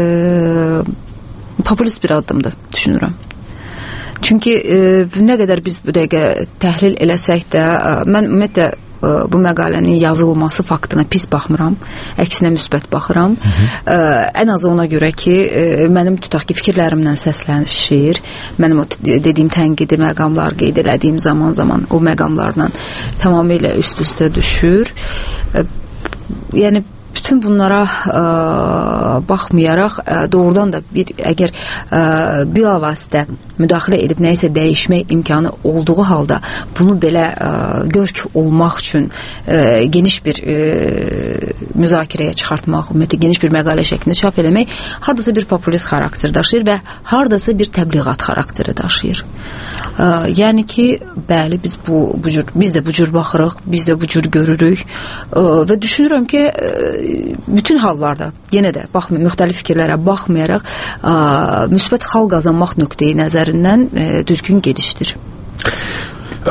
S11: populist bir addımdır, düşünürəm. Çünki e, nə qədər biz bu dəqiqə təhlil eləsək də, e, mən ümumiyyətlə e, bu məqalənin yazılması faktına pis baxmıram, əksinə müsbət baxıram. Hı -hı. E, ən az ona görə ki, e, mənim tutaq ki, fikirlərimlə səslənişir, mənim o dediyim tənqidi məqamlar qeyd elədiyim zaman-zaman o məqamlarla tamamilə üst-üstə düşür. E, yəni bütün bunlara ə, baxmayaraq ə, doğrudan da bir əgər ə, bilavasitə müdaxilə edib nəyisə dəyişmək imkanı olduğu halda bunu belə ə, görk olmaq üçün ə, geniş bir ə, müzakirəyə çıxartmaq, ümumiyyətlə geniş bir məqalə şəklində çap eləmək hardasa bir populist xarakter daşıyır və hardasa bir təbliğat xarakteri daşıyır. Ə, yəni ki, bəli biz bu, bu cür, biz də bu cür baxırıq, biz də bu cür görürük ə, və düşünürəm ki ə, bütün hallarda yenə də baxmı, müxtəlif fikirlərə baxmayaraq ə, müsbət xal qazanmaq nöqteyi nəzərindən ə, düzgün gedişdir.
S10: Ə,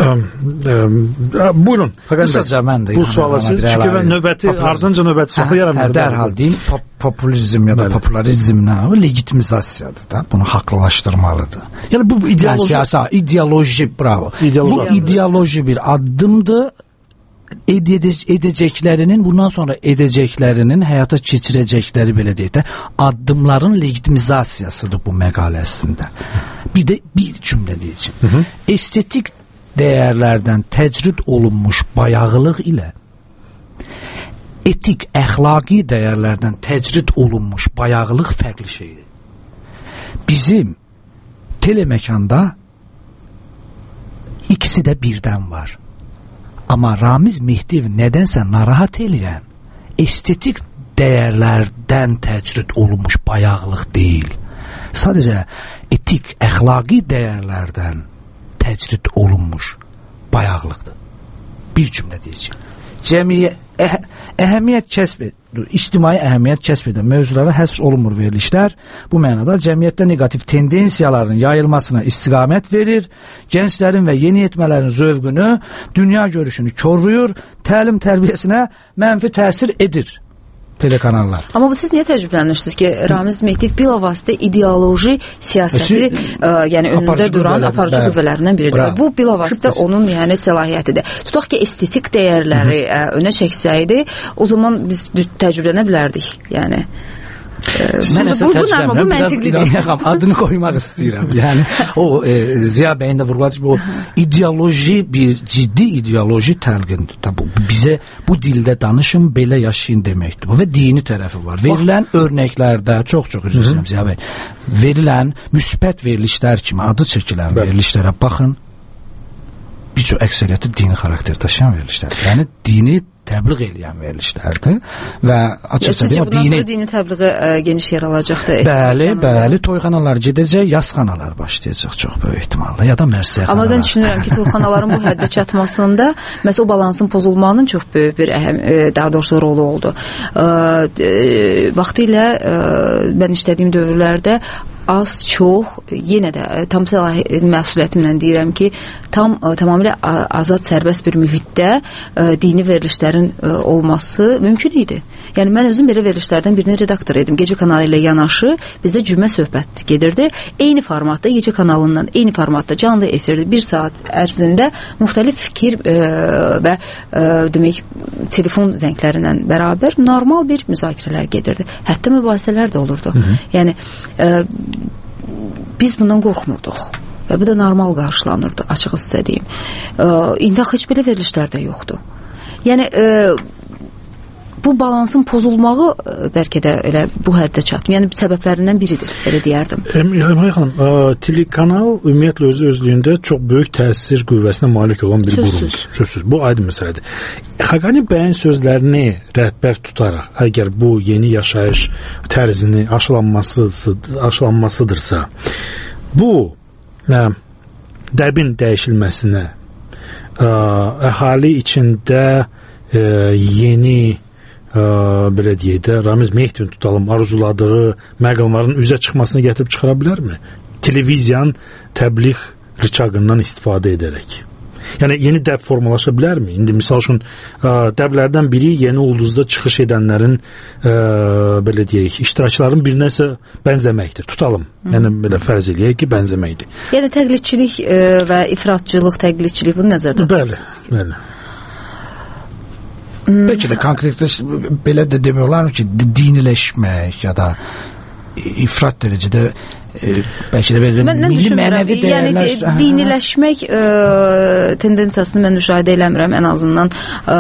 S10: ə, buyurun.
S5: Qısaca mən də
S10: bu suala siz, çünki mən növbəti, ardınca növbəti sualı yaramıyorum.
S5: Dərhal deyim, pop populizm ya da popularizmlə o legitimizasiyadır da, bunu haqlılaşdırmalıdır.
S10: Yəni bu ideoloji,
S5: yəni, siyasi, ideoloji, bravo.
S10: İdeoloji.
S5: Bu ideoloji bir addımdır. edəcəklərinin, bundan sonra edəcəklərinin, həyata keçirəcəkləri belə deyək də, addımların legitimizasiyasıdır bu məqaləsində. Bir də bir cümlə deyəcəm. Hı -hı. Estetik dəyərlərdən təcrid olunmuş bayağılıq ilə etik, əxlaqi dəyərlərdən təcrid olunmuş bayağılıq fərqli şeydir. Bizim teleməkanda ikisi də birdən var. Amma Ramiz Mehdiyev nədənsə narahat eləyən estetik dəyərlərdən təcrid olunmuş bayağılıq deyil. Sadəcə etik, əxlaqi dəyərlərdən təcrid olunmuş bayağılıqdır. Bir cümlə deyəcəm. Cəmiyyət əh əhəmiyyət kəsb edir, ictimai əhəmiyyət kəsb edən mövzulara həsr olunmur verilişlər. Bu mənada cəmiyyətdə neqativ tendensiyaların yayılmasına istiqamət verir, gənclərin və yeniyetmələrin zövqünü, dünya görüşünü korlayır, təlim tərbiyəsinə mənfi təsir edir. telekanallar.
S11: Amma bu siz niyə təəccüblənirsiniz ki, Ramiz Mehdiyev bilavasitə ideoloji siyasəti e, yəni önündə duran aparıcı qüvvələrindən biridir. Bravo. Bu bilavasitə onun yəni səlahiyyətidir. Tutaq ki, estetik dəyərləri ə, önə çəksəydi, o zaman biz təəccüblənə bilərdik. Yəni
S5: Mən əsas təcrübəmlə biraz İlhamiyəm, adını qoymaq istəyirəm. Yəni, o e, Ziya bəyin də vurğuladığı bu ideoloji, bir ciddi ideoloji təlqindir. Bu, bizə bu dildə danışın, belə yaşayın deməkdir. Bu və dini tərəfi var. Verilən örnəklərdə, çox-çox üzr istəyirəm Ziya bəy, verilən müsbət verilişlər kimi adı çəkilən verilişlərə baxın, bir çox əksəriyyəti dini xarakter daşıyan verilişlərdir. Yəni, dini təbliğ eləyən verilişlərdir və açıqca deyim, o dini...
S11: dini təbliğə ə, geniş yer alacaqdır.
S5: Bəli, bəli, toyxanalar gedəcək, yazxanalar başlayacaq çox böyük ehtimalla, ya da mərsiyəxanalar.
S11: Amma mən düşünürəm ki, toyxanaların bu həddə çatmasında məsəl o balansın pozulmanın çox böyük bir əhəm, daha doğrusu rolu oldu. Ə, ə, vaxtilə ə, mən işlədiyim dövrlərdə az, çox, yenə də tam məsuliyyətimlə deyirəm ki, tam tamamilə azad, sərbəst bir mühitdə ə, dini verilişlərin ə, olması mümkün idi. Yəni, mən özüm belə verilişlərdən birinin redaktor edim. Gecə kanalı ilə yanaşı bizdə cümə söhbət gedirdi. Eyni formatda, gecə kanalından eyni formatda canlı efirdə bir saat ərzində müxtəlif fikir ə, və ə, demək, telefon zənglərindən bərabər normal bir müzakirələr gedirdi. Hətta mübahisələr də olurdu. Hı -hı. Yəni, ə, biz bundan qorxmurduq və bu da normal qarşılanırdı, açıq sizə deyim. Ə, indi heç belə verilişlər də yoxdur. Yəni, ə, bu balansın pozulmağı ə, bəlkə də elə bu həddə çatmır. Yəni, səbəblərindən biridir, belə deyərdim.
S10: İlhamay xanım, telekanal ümumiyyətlə özü özlüyündə çox böyük təsir qüvvəsinə malik olan bir qurumdur. Sözsüz. Bu aydın məsələdir. Xaqani bəyin sözlərini rəhbər tutaraq, əgər bu yeni yaşayış tərzini aşılanmasıdırsa, bu nə, dəbin dəyişilməsinə, ə, əhali içində ə, yeni ə, belə deyək də, Ramiz Mehdiyevin tutalım, arzuladığı məqamların üzə çıxmasını gətirib çıxara bilərmi? Televiziyanın təbliğ rıçaqından istifadə edərək. Yəni, yeni dəb formalaşa bilərmi? İndi, misal üçün, dəblərdən biri yeni ulduzda çıxış edənlərin, ə, belə deyək, iştirakçıların bir nəsə bənzəməkdir. Tutalım. Hı. Yəni, belə fərz eləyək ki, bənzəməkdir.
S11: Yəni, təqlidçilik ə, və ifratçılıq, təqlidçilik bunu nəzərdə
S10: bəli, bəli.
S5: Bəlkə də konkretdə belə də demək olar ki, diniləşmək ya da ifrat dərəcədə e, bəlkə də belə milli mənəvi dəyərlər,
S11: yəni diniləşmək e, tendensiyasını mən müşahidə eləmirəm, ən azından e,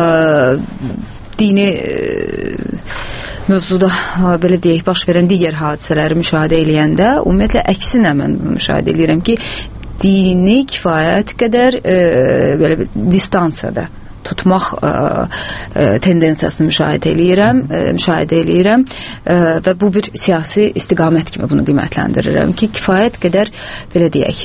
S11: dini e, mövzuda belə deyək, baş verən digər hadisələri müşahidə eləyəndə ümumiyyətlə əksinə mən müşahidə eləyirəm ki, dini kifayət qədər e, belə bir distansiyada tutmaq ə, ə, tendensiyasını müşahidə eləyirəm, ə, müşahidə eləyirəm ə, və bu bir siyasi istiqamət kimi bunu qiymətləndirirəm ki, kifayət qədər belə deyək,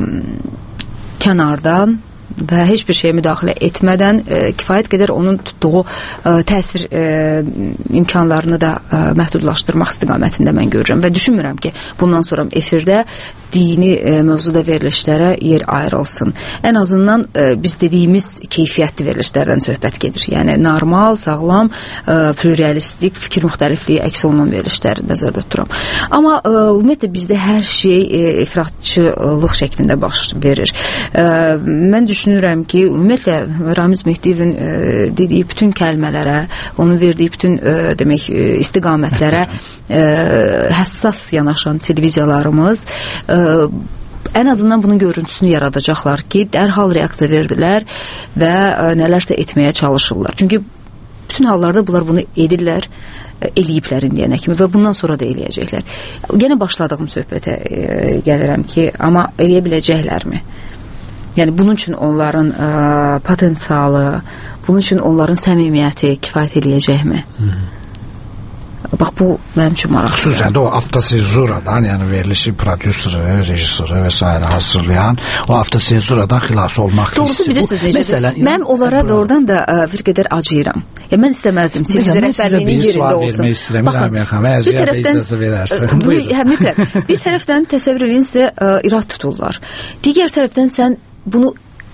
S11: ə, kənardan və heç bir şeyə müdaxilə etmədən ə, kifayət qədər onun tutduğu ə, təsir ə, imkanlarını da ə, məhdudlaşdırmaq istiqamətində mən görürəm və düşünmürəm ki, bundan sonra efirdə dini e, mövzuda verilişlərə yer ayrılsın. Ən azından e, biz dediyimiz keyfiyyətli verilişlərdən söhbət gedir. Yəni normal, sağlam, e, pluralistik, fikir müxtəlifliyi əks olunan verilişləri nəzərdə tuturam. Amma e, ümumiyyətlə bizdə hər şey e, ifratçılıq şəklində baş verir. E, mən düşünürəm ki, ümumiyyətlə Ramiz Mehdiyevin e, dediyi bütün kəlmələrə, onun verdiyi bütün e, demək e, istiqamətlərə e, həssas yanaşan televiziyalarımız e, ən azından bunun görüntüsünü yaradacaqlar ki, dərhal reaksiya verdilər və ə, nələrsə etməyə çalışırlar. Çünki bütün hallarda bunlar bunu edirlər, ə, eləyiblər indiyənə kimi və bundan sonra da eləyəcəklər. Yenə başladığım söhbətə ə, gəlirəm ki, amma eləyə biləcəklərmi? Yəni bunun üçün onların ə, potensialı, bunun üçün onların səmimiyyəti kifayət eləyəcəkmi? Hı-hı. Bax, bu mənim üçün maraqlıdır.
S5: Xüsusən də o avtosenzuradan, yəni verilişi prodüseri, rejissoru və s. hazırlayan o avtosenzuradan xilas olmaq
S11: doğrusu bilirsiniz necədir? Mən onlara da oradan da ə, bir qədər acıyıram. Ya, mən istəməzdim televiziya rəhbərliyinin yerində olsun.
S5: Baxın, bir tərəfdən
S11: bir tərəfdən təsəvvür edin sizə irad tuturlar. Digər tərəfdən sən bunu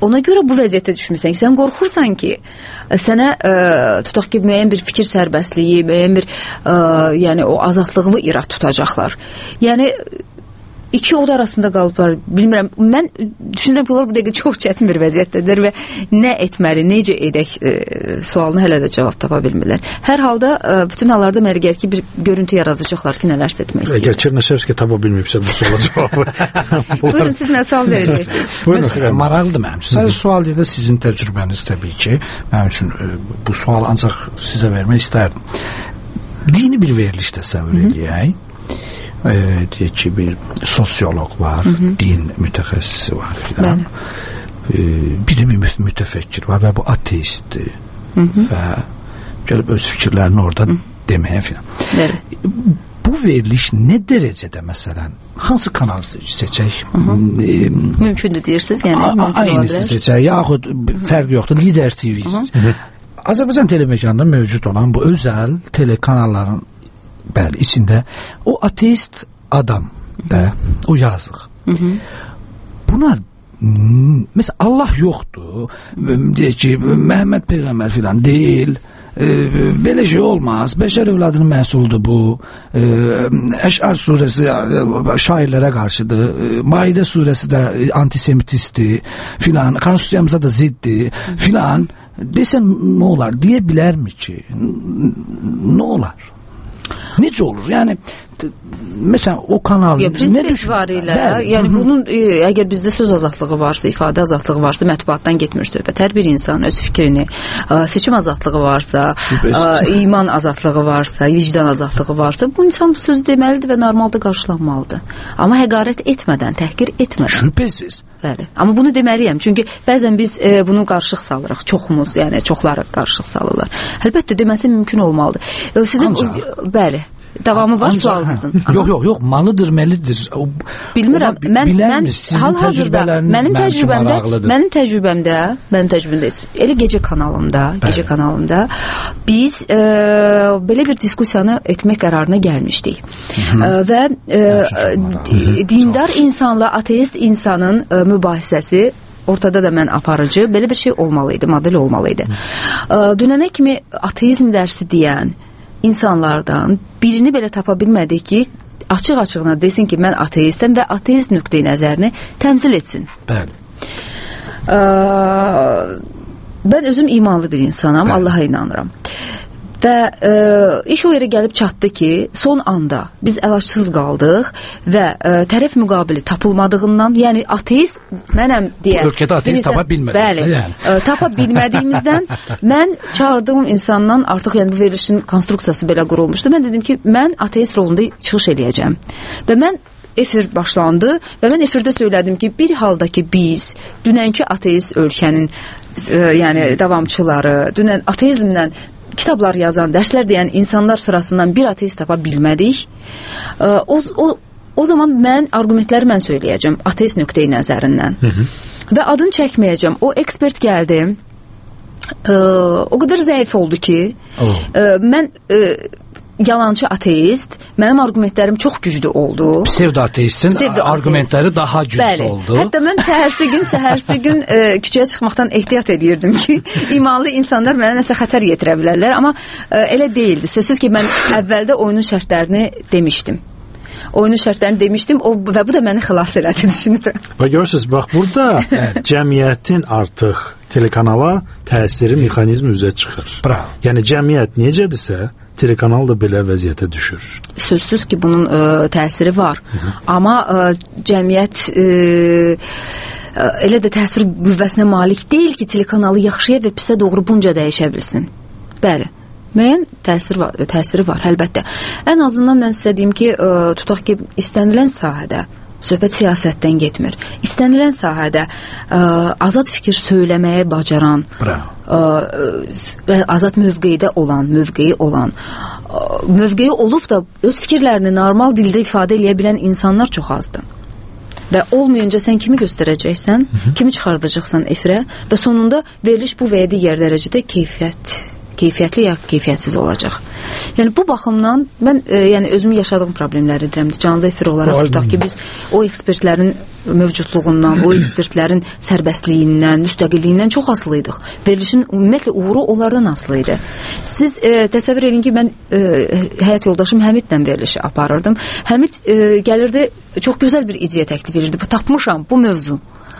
S11: ona görə bu vəziyyətə düşmüsən. Sən qorxursan ki, sənə ə, tutaq ki, müəyyən bir fikir sərbəstliyi, müəyyən bir ə, yəni o azadlığı irad tutacaqlar. Yəni İki od arasında qalıblar. Bilmirəm, mən düşünürəm ki, onlar bu dəqiqə çox çətin bir vəziyyətdədir və nə etməli, necə edək e, sualını hələ də cavab tapa bilmirlər. Hər halda, e, bütün hallarda mənə gəlir ki, bir görüntü yaradacaqlar ki, nələrsə etmək istəyirlər.
S10: Əgər Çernyashevski tapa bilməyibsə bu suala cavabı.
S11: Buyurun, siz mənə sual verəcəksiniz.
S5: Mesela maraqlıdır mənim üçün. Sadəcə sual deyə sizin təcrübəniz təbii ki, mənim üçün e, bu sual ancaq sizə vermək istərdim. Dini bir veriliş təsəvvür edək. E, deyək ki, bir sosiolog var, hı -hı. din mütəxəssisi var filan. E, bir də bir mütəfəkkir var və bu ateistdir. Hı -hı. Və gəlib öz fikirlərini orada hı -hı. deməyə filan. Bu veriliş nə dərəcədə məsələn, hansı kanal seçək?
S11: Hı -hı. E, mümkündür deyirsiniz, yəni.
S5: Aynısı seçək, yaxud fərq yoxdur, Lider T V. Azərbaycan televizyonunda mövcud olan bu özəl telekanalların bəli, içində o ateist adam da, o yazıq. Hı -hı. Buna mesela Allah yoxdur, deyək ki, Məhəmməd Peyğəmbər filan deyil, e, belə şey olmaz, bəşər övladının məhsuludur bu, e, Əş'ar surəsi şairlərə qarşıdır, e, Maidə surəsi də antisemitistdir filan, konstitusiyamıza da ziddir filan, desən nə olar, deyə bilərmi ki, nə olar? Necə olur? Yəni məsələn o kanal
S11: ya, prinsip etibarilə, yəni Hı -hı. bunun e, əgər bizdə söz azadlığı varsa, ifadə azadlığı varsa, mətbuatdan getmir söhbət. Hər bir insan öz fikrini, ə, seçim azadlığı varsa, ə, iman azadlığı varsa, vicdan azadlığı varsa, bu insan bu sözü deməlidir və normalda qarşılanmalıdır. Amma həqarət etmədən, təhqir etmədən.
S5: Şübhəsiz.
S11: Bəli. Amma bunu deməliyəm, çünki bəzən biz e, bunu qarışıq salırıq. Çoxumuz, yəni çoxları qarışıq salırlar. Əlbəttə deməsi mümkün olmalıdır. E, sizin
S5: Ancaq,
S11: o, bəli. Davamı var sualınızın.
S5: Yox, yox, yox, malıdır, məlidir. O,
S11: bilmirəm, mən mən hal-hazırda mənim təcrübəmdə, mənim təcrübəmdə, mənim təcrübəmdə elə gecə kanalında, Bəli. gecə kanalında biz e, belə bir diskussiyanı etmək qərarına gəlmişdik. E, və e, dindar insanla ateist insanın e, mübahisəsi ortada da mən aparıcı, belə bir şey olmalıydı, model olmalıydı. E, dünənə kimi ateizm dərsi deyən insanlardan birini belə tapa bilmədik ki, açıq-açığına desin ki, mən ateistəm və ateist nöqteyi nəzərini təmsil etsin.
S5: Bəli.
S11: Ə, mən özüm imanlı bir insanam, Bəli. Allaha inanıram. Və ə, iş o yerə gəlib çatdı ki, son anda biz əlacsız qaldıq və ə, tərəf müqabili tapılmadığından, yəni ateist mənəm deyə.
S5: Bu ölkədə ateist tapa bilmədiyimizdən, yəni.
S11: Ə, tapa bilmədiyimizdən mən çağırdığım insandan artıq, yəni bu verilişin konstruksiyası belə qurulmuşdu. Mən dedim ki, mən ateist rolunda çıxış eləyəcəm. Və mən efir başlandı və mən efirdə söylədim ki, bir halda ki biz dünənki ateist ölkənin ə, yəni davamçıları, dünən ateizmlə kitablar yazan, dərslər deyən insanlar sırasından bir ateist tapa bilmədik. O, o, o zaman mən argumentləri mən söyləyəcəm ateist nöqteyi nəzərindən. Hı -hı. Və adını çəkməyəcəm. O ekspert gəldi. Ə, o qədər zəif oldu ki, oh. ə, mən ə, yalancı ateist, mənim argumentlərim çox güclü oldu.
S5: Psevdo-ateistin Psevdo argumentləri daha güclü Bəli. oldu.
S11: Hətta mən səhərsi gün, səhərsi gün e, küçəyə çıxmaqdan ehtiyat edirdim ki, imanlı insanlar mənə nəsə xətər yetirə bilərlər, amma e, elə deyildi. Sözsüz ki, mən əvvəldə oyunun şərtlərini demişdim. Oyunun şərtlərini demişdim o, və bu da məni xilas elədi, düşünürəm.
S10: Və görürsünüz, bax, burada cəmiyyətin artıq telekanala təsiri mexanizmi üzə çıxır.
S5: Bravo.
S10: Yəni cəmiyyət necədirsə, telekanal da belə vəziyyətə düşür.
S11: Sözsüz ki, bunun ə, təsiri var. Hı -hı. Amma ə, cəmiyyət ə, ə, elə də təsir qüvvəsinə malik deyil ki, telekanalı yaxşıya və pisə doğru bunca dəyişə bilsin. Bəli. Müəyyən təsir var, təsiri var, əlbəttə. Ən azından mən sizə deyim ki, ə, tutaq ki, istənilən sahədə söhbət siyasətdən getmir. İstənilən sahədə ə, azad fikir söyləməyə bacaran, ə, azad mövqeyidə olan, mövqeyi olan, ə, mövqeyi olub da öz fikirlərini normal dildə ifadə edə bilən insanlar çox azdır. Və olmayınca sən kimi göstərəcəksən, Hı -hı. kimi çıxardacaqsan efirə və sonunda veriliş bu və ya digər dərəcədə keyfiyyət keyfiyyətli ya keyfiyyətsiz olacaq. Yəni bu baxımdan mən e, yəni özümün yaşadığım problemləri deyirəm. Canlı efir olaraq tutaq ki, biz o ekspertlərin mövcudluğundan, o ekspertlərin sərbəstliyindən, müstəqilliyindən çox asılı idik. Verilişin ümumiyyətlə uğuru onlardan asılı idi. Siz e, təsəvvür edin ki, mən e, həyat yoldaşım Həmidlə verilişi aparırdım. Həmid e, gəlirdi, çox gözəl bir ideya təklif edirdi. Tapmışam bu mövzu.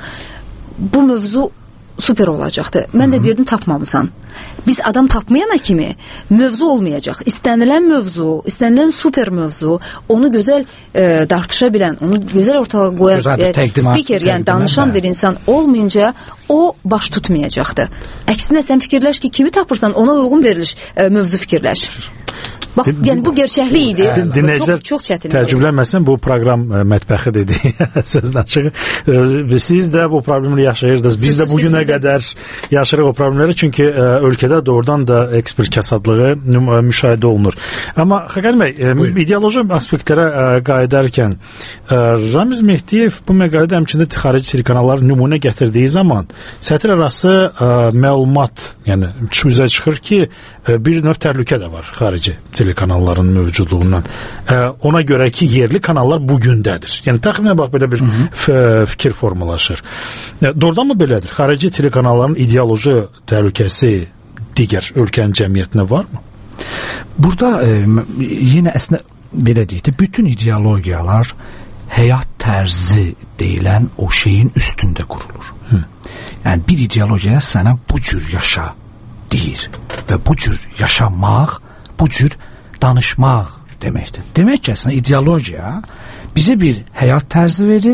S11: Bu mövzu super olacaqdı. Mən də deyirdim, tapmamısan. Biz adam tapmayana kimi mövzu olmayacaq. İstənilən mövzu, istənilən super mövzu, onu gözəl e, dartışa bilən, onu gözəl ortalığa qoyan e, speaker, yəni danışan bir insan olmayınca o baş tutmayacaqdı. Əksinə sən fikirləş ki, kimi tapırsan ona uyğun veriliş e, mövzu fikirləş. Bax, yəni bu gerçəklik idi.
S10: Dinləyicilər çox, çox çətin. Təəccüblənməsin, bu proqram ə, mətbəxi dedi. Sözdən çıxı. Siz də bu problemi yaşayırdınız. Biz də bugünə qədər yaşayırıq o problemləri. Çünki ə, ölkədə doğrudan da ekspert kəsadlığı müşahidə olunur. Amma Xəqan bəy, ideoloji aspektlərə ə, qayıdarkən ə, Ramiz Mehdiyev bu məqalədə həmçində xarici telekanalları nümunə gətirdiyi zaman sətir arası ə, məlumat, yəni üzə çıxır ki, ə, bir növ təhlükə də var xarici telekanalların mövcudluğundan. Ə, ona görə ki, yerli kanallar bugündədir. Yəni, təxminə bax, belə bir fikir formalaşır. Ə, doğrudan mı belədir? Xarici telekanalların ideoloji təhlükəsi digər ölkənin cəmiyyətinə varmı?
S5: Burada e, yenə əslində belə deyək də, bütün ideologiyalar həyat tərzi deyilən o şeyin üstündə qurulur. Hı. Yəni, bir ideologiya sənə bu cür yaşa deyir və bu cür yaşamaq, bu cür danışmaq deməkdir. Demək ki, əslində ideologiya bizə bir həyat tərzi verir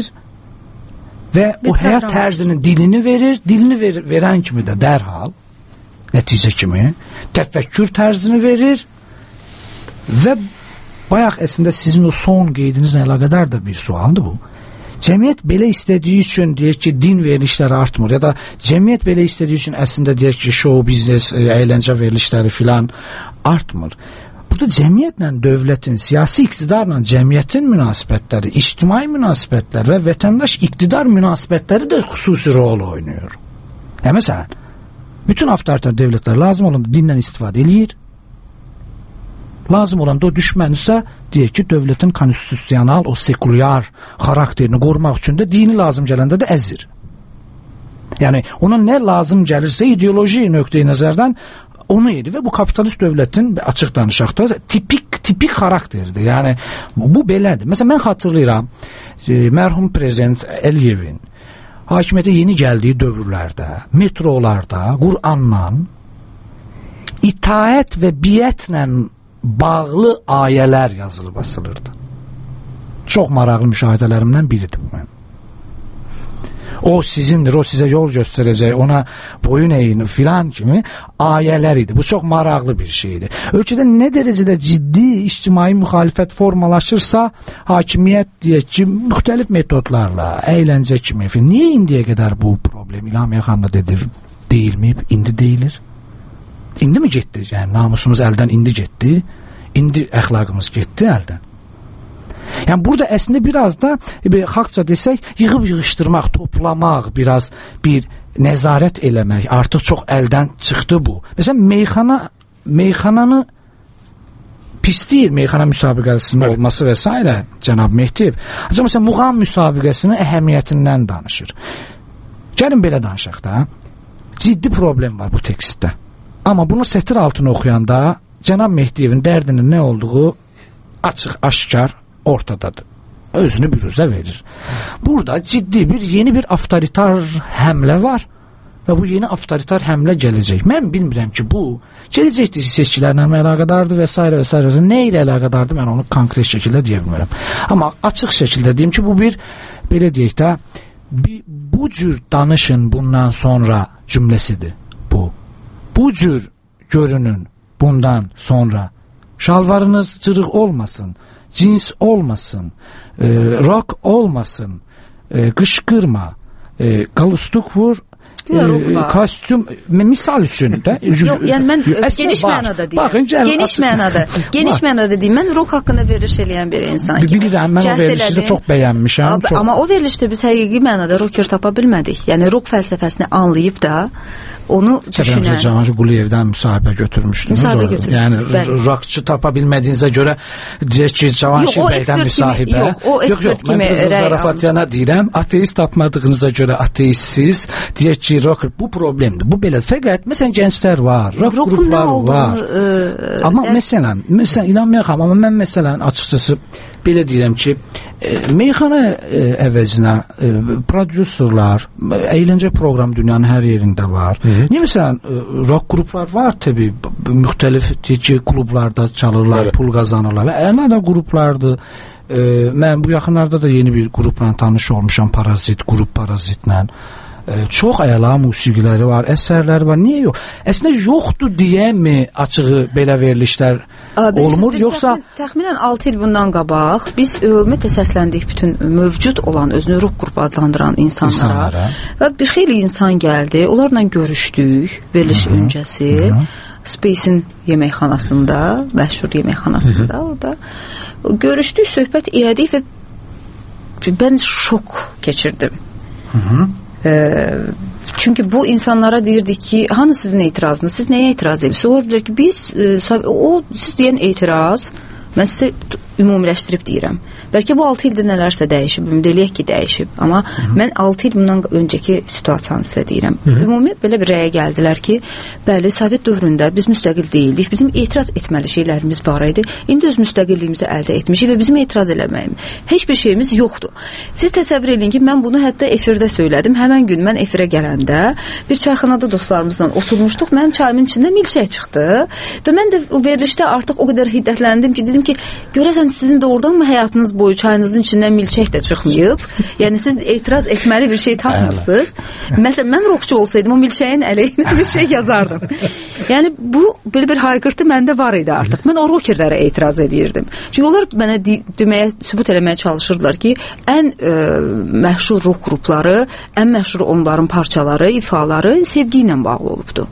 S5: və o həyat tərzinin dilini verir, dilini ver, verən kimi də dərhal nəticə kimi təfəkkür tərzini verir və bayaq əslində sizin o son qeydinizlə əlaqədar da bir sualdır bu. Cəmiyyət belə istədiyi üçün deyək ki, din verilişləri artmır ya da cəmiyyət belə istədiyi üçün əslində deyək ki, show biznes, əyləncə verilişləri filan artmır. Burada cəmiyyətlə dövlətin, siyasi iqtidarla cəmiyyətin münasibətləri, ictimai münasibətlər və vətəndaş iqtidar münasibətləri də xüsusi rol oynayır. Yəni, məsələn, bütün avtoritar dövlətlər lazım olanda dinlə istifadə eləyir. Lazım olanda o düşmənsə, deyək ki, dövlətin konstitusional, o sekulyar xarakterini qorumaq üçün də dini lazım gələndə də əzir. Yəni, ona nə lazım gəlirsə ideoloji nöqteyi nəzərdən onu edir və bu kapitalist dövlətin açıq danışaqda tipik tipik xarakterdir. Yəni, bu belədir. Məsələn, mən xatırlayıram, e, mərhum prezident Əliyevin hakimiyyətə yeni gəldiyi dövrlərdə, metrolarda, Qur'anla, itaət və biətlə bağlı ayələr yazılıb asılırdı. Çox maraqlı müşahidələrimdən biridir bu mənim. O sizindir, o sizə yol göstərəcək, ona boyun eyin filan kimi ayələr idi. Bu çox maraqlı bir şeydir. Ölkədə nə dərəcədə ciddi ictimai müxalifət formalaşırsa, hakimiyyət deyək ki, müxtəlif metodlarla, əyləncə kimi, niyə indiyə qədər bu problem İlhamiyə xanımla dedi, deyilməyib, indi deyilir? İndi mi getdi? Yəni, namusumuz əldən indi getdi, indi əxlaqımız getdi əldən. Yəni, burada əslində biraz da xalqca desək, yığıb-yığışdırmaq, toplamaq, biraz bir nəzarət eləmək, artıq çox əldən çıxdı bu. Məsələn, meyxana, meyxananı pis deyil, meyxana müsabiqəsinin olması və s. Cənab Mehdiyev. Ancaq məsələn, muğam müsabiqəsinin əhəmiyyətindən danışır. Gəlin belə danışaq da, ciddi problem var bu tekstdə. Amma bunu sətir altına oxuyanda Cənab Mehdiyevin dərdinin nə olduğu açıq, aşkar ortadadır. Özünü büruzə verir. Burada ciddi bir, yeni bir avtoritar həmlə var və bu yeni avtoritar həmlə gələcək. Mən bilmirəm ki, bu gələcəkdir seçkilərlə əlaqədardır və s. və s. Nə ilə əlaqədardır, mən onu konkret şəkildə deyə bilmirəm. Amma açıq şəkildə deyim ki, bu bir, belə deyək də, bir, bu cür danışın bundan sonra cümləsidir bu. Bu cür görünün bundan sonra. Şalvarınız cırıq olmasın, cins olmasın, e, rock olmasın, e, qışqırma, e, qalustuk vur, e, kostyum misal üçün də.
S11: Yox, yəni mən geniş var. Mənada deyirəm. Baxın, gəl, geniş açıq. mənada. Geniş mənada deyim. Mən rock haqqında veriliş eləyən bir insan kimi.
S5: Bilirəm, mən o verilişi də çox bəyənmişəm.
S11: Ab, çox... Amma o verilişdə biz həqiqi mənada rocker tapa bilmədik. Yəni rock fəlsəfəsini anlayıb da onu düşünən.
S5: Canan Quliyevdən müsahibə götürmüşdünüz.
S11: Müsahibə götürmüşdük.
S5: Yəni rockçı tapa bilmədiyinizə görə deyək ki, Cavanşir bəydən müsahibə.
S11: Yox, o ekspert kimi
S5: rəy. Mən zarafatyana deyirəm, ateist tapmadığınıza görə ateistsiz, deyək ki, rocker bu problemdir. Bu belə. Fəqət məsələn gənclər var, rock qruplar var. Ə, amma ə, məsələn, məsələn inanmayacağam, amma mən məsələn açıqcası belə deyirəm ki, e, meyxana e, əvəzinə e, prodüserlər, əyləncə proqram dünyanın hər yerində var. Hı -hı. Niyə məsələn e, rock qruplar var təbii, müxtəlif tiki klublarda çalırlar, evet. Pul qazanırlar və əldə də qruplardır. E, mən bu yaxınlarda da yeni bir qrupla tanış olmuşam, Parazit, qrup Parazitlə. Çox əla musiqiləri var, əsərləri var. Niyə yox? Əslində yoxdur deyəmi açığı belə verilişlər biz, olmur, biz yoxsa
S11: təxmin, təxminən altı il bundan qabaq biz ümumiyyətlə səsləndik bütün mövcud olan özünü rock qrupu adlandıran insanlara, insanlara və bir xeyli insan gəldi. Onlarla görüşdük veriliş öncəsi. Hı-hı. Space-in yeməkxanasında, məşhur yeməkxanasında. Hı-hı. Orada görüşdük, söhbət elədik və mən şok keçirdim. Hı-hı. Çünki bu insanlara deyirdik ki, hanı sizin etirazınız, siz nəyə etiraz edirsiniz? Orada ki, biz o siz deyən etiraz, mən sizə ümumiləşdirib deyirəm. Bəlkə bu altı ildə nələrsə dəyişib, ümid eləyək ki, dəyişib. Amma Hı-hı. mən altı il bundan öncəki situasiyanı sizə deyirəm. Hı-hı. Ümumi belə bir rəyə gəldilər ki, bəli, Sovet dövründə biz müstəqil deyildik, bizim etiraz etməli şeylərimiz var idi. İndi öz müstəqilliyimizi əldə etmişik və bizim etiraz eləməyimiz. Heç bir şeyimiz yoxdur. Siz təsəvvür edin ki, mən bunu hətta efirdə söylədim. Həmən gün mən efirə gələndə bir çayxanada dostlarımızla oturmuşduq. Mənim çayımın içində milçək çıxdı və mən də verilişdə artıq o qədər hiddətləndim ki, dedim ki, görəsən sizin doğrudanmı həyatınız boyu çayınızın içindən milçək də çıxmayıb? Yəni siz etiraz etməli bir şey tapmırsınız. Məsələn, mən rockçu olsaydım o milçəyin əleyhinə bir şey yazardım. Yəni bu belə bir hayqırtı məndə var idi artıq. Mən o rockerlərə etiraz edirdim. Çünki onlar mənə deməyə, sübut eləməyə çalışırdılar ki, ən ə, məşhur rock qrupları, ən məşhur onların parçaları, ifaları sevgi ilə bağlı olubdu.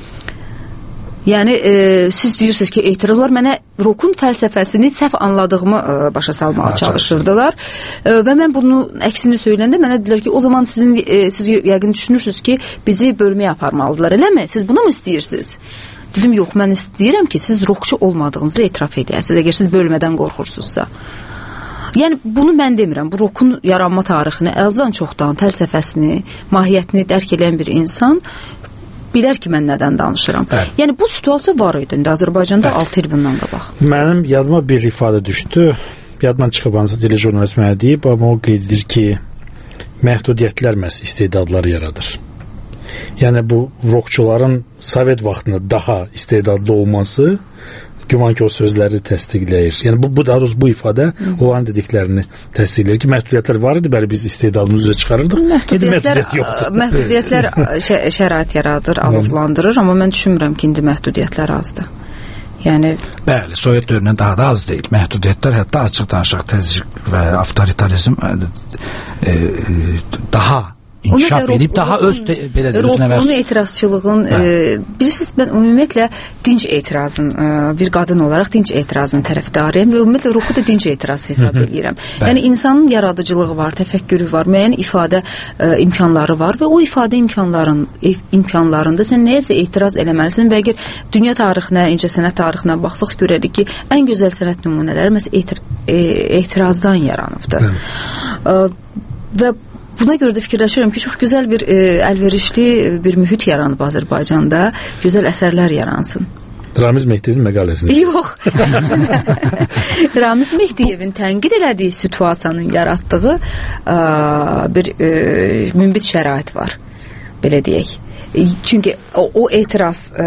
S11: Yəni e, siz deyirsiniz ki, etirazlar mənə rockun fəlsəfəsini səhv anladığımı e, başa salmağa çalışırdılar. E, və mən bunu əksini söyləndə mənə dedilər ki, o zaman sizin e, siz yəqin düşünürsünüz ki, bizi bölməyə aparmalıdırlar, eləmi? Siz bunu mu istəyirsiniz? Dedim, yox, mən istəyirəm ki, siz rockçu olmadığınızı etiraf edəsiniz, əgər siz bölmədən qorxursunuzsa. Yəni bunu mən demirəm. Bu rockun yaranma tarixini, əlzan çoxdan fəlsəfəsini, mahiyyətini dərk edən bir insan bilər ki, mən nədən danışıram. Bəli. Yəni bu situasiya var idi Azərbaycanda altı il bundan qabaq.
S10: Mənim yadıma bir ifadə düşdü. Yadımdan çıxıb hansı telejurnalist mənə deyib, amma o qeyd edir ki, məhdudiyyətlər məhz istedadları yaradır. Yəni bu rockçuların Sovet vaxtında daha istedadlı olması güman ki, o sözləri təsdiqləyir. Yəni bu, bu daha doğrusu bu ifadə Hı. onların dediklərini təsdiqləyir ki, məhdudiyyətlər var idi, bəli biz istedadımızı üzrə çıxarırdıq.
S11: Məhdudiyyətlər, məhdudiyyətlər şə, şərait yaradır, alovlandırır, amma mən düşünmürəm ki, indi məhdudiyyətlər azdır. Yəni
S5: bəli, Sovet dövründən daha da az deyil. Məhdudiyyətlər hətta açıq danışıq təzyiq və avtoritarizm e, e, daha inkişaf edib daha öz de, belə də özünə
S11: məxsus. Rockun etirazçılığın e, bilirsiniz, mən ümumiyyətlə dinc etirazın e, bir qadın olaraq dinc etirazın tərəfdarıyam və ümumiyyətlə roku da dinc etiraz hesab edirəm. Yəni insanın yaradıcılığı var, təfəkkürü var, müəyyən ifadə e, imkanları var və o ifadə imkanların e, imkanlarında sən nəyəsə etiraz eləməlisən və əgər dünya tarixinə, incəsənət tarixinə baxsaq görərik ki, ən gözəl sənət nümunələri məsələn etir, e, etirazdan yaranıbdır. E, və buna görə də fikirləşirəm ki, çox gözəl bir e, əlverişli bir mühit yaranıb Azərbaycanda, gözəl əsərlər yaransın.
S10: Ramiz Mehdiyevin məqaləsində.
S11: Yox. Ramiz Mehdiyevin tənqid elədiyi situasiyanın yaratdığı ə, bir ə, münbit şərait var, belə deyək. Çünki o, o etiraz ə,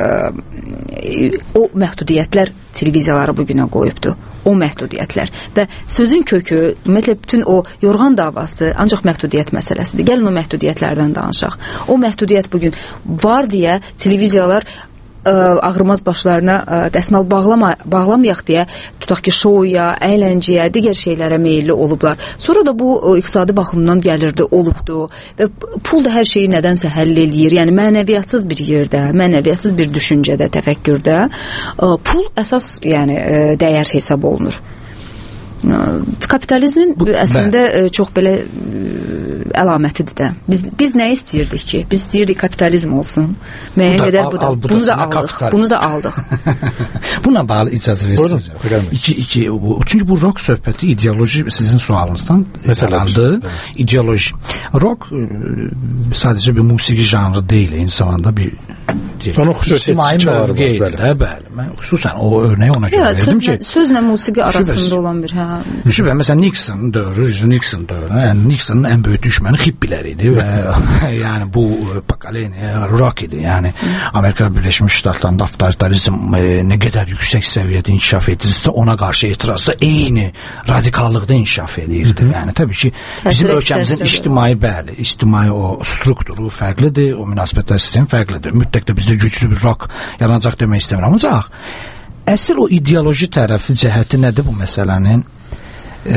S11: o məhdudiyyətlər televiziyaları bugünə qoyubdu. O məhdudiyyətlər və sözün kökü, ümumiyyətlə bütün o yorğan davası ancaq məhdudiyyət məsələsidir. Gəlin o məhdudiyyətlərdən danışaq. O məhdudiyyət bugün var deyə televiziyalar ə, ağrımaz başlarına ə, dəsmal bağlama, bağlamayaq deyə tutaq ki, şouya, əyləncəyə, digər şeylərə meyilli olublar. Sonra da bu ə, iqtisadi baxımdan gəlirdi, olubdu və pul da hər şeyi nədənsə həll eləyir. Yəni mənəviyyatsız bir yerdə, mənəviyyatsız bir düşüncədə, təfəkkürdə ə, pul əsas yəni ə, dəyər hesab olunur. Kapitalizmin bu, əslində bə... çox belə əlamətidir də. Biz biz nə istəyirdik ki? Biz istəyirdik kapitalizm olsun. Müəyyən qədər bu da. Al, bu bunu da aldıq. Kapitalizm. Bunu da aldıq.
S5: Buna bağlı icazə versiniz. İki iki bu. Çünki bu rock söhbəti ideoloji sizin sualınızdan məsələdir. İdeoloji. Rock sadəcə bir musiqi janrı deyil, eyni zamanda bir
S10: onun xüsusiyyəti çıxarır.
S5: Bəli, bəli. Mən xüsusən o örnəyi ona görə verdim ki,
S11: sözlə musiqi arasında olan bir hə.
S5: Şübhə, məsələn Nixon dövrü, Nixon dövrü, yəni Nixonun ən böyük düşməni hippilər idi və yəni bu pokoleniya rock idi. Yəni Amerika Birləşmiş Ştatlarında avtoritarizm e, nə qədər yüksək səviyyədə inkişaf edirsə, ona qarşı etiraz da eyni radikallıqda inkişaf edirdi. Yəni təbii ki, bizim ölkəmizin ictimai bəli, ictimai o strukturu fərqlidir, o münasibətlər sistemi fərqlidir. Mütləq də bizdə güclü bir rock yaranacaq demək istəmirəm. Ancaq əsl o ideoloji tərəfi, cəhəti nədir bu məsələnin? E,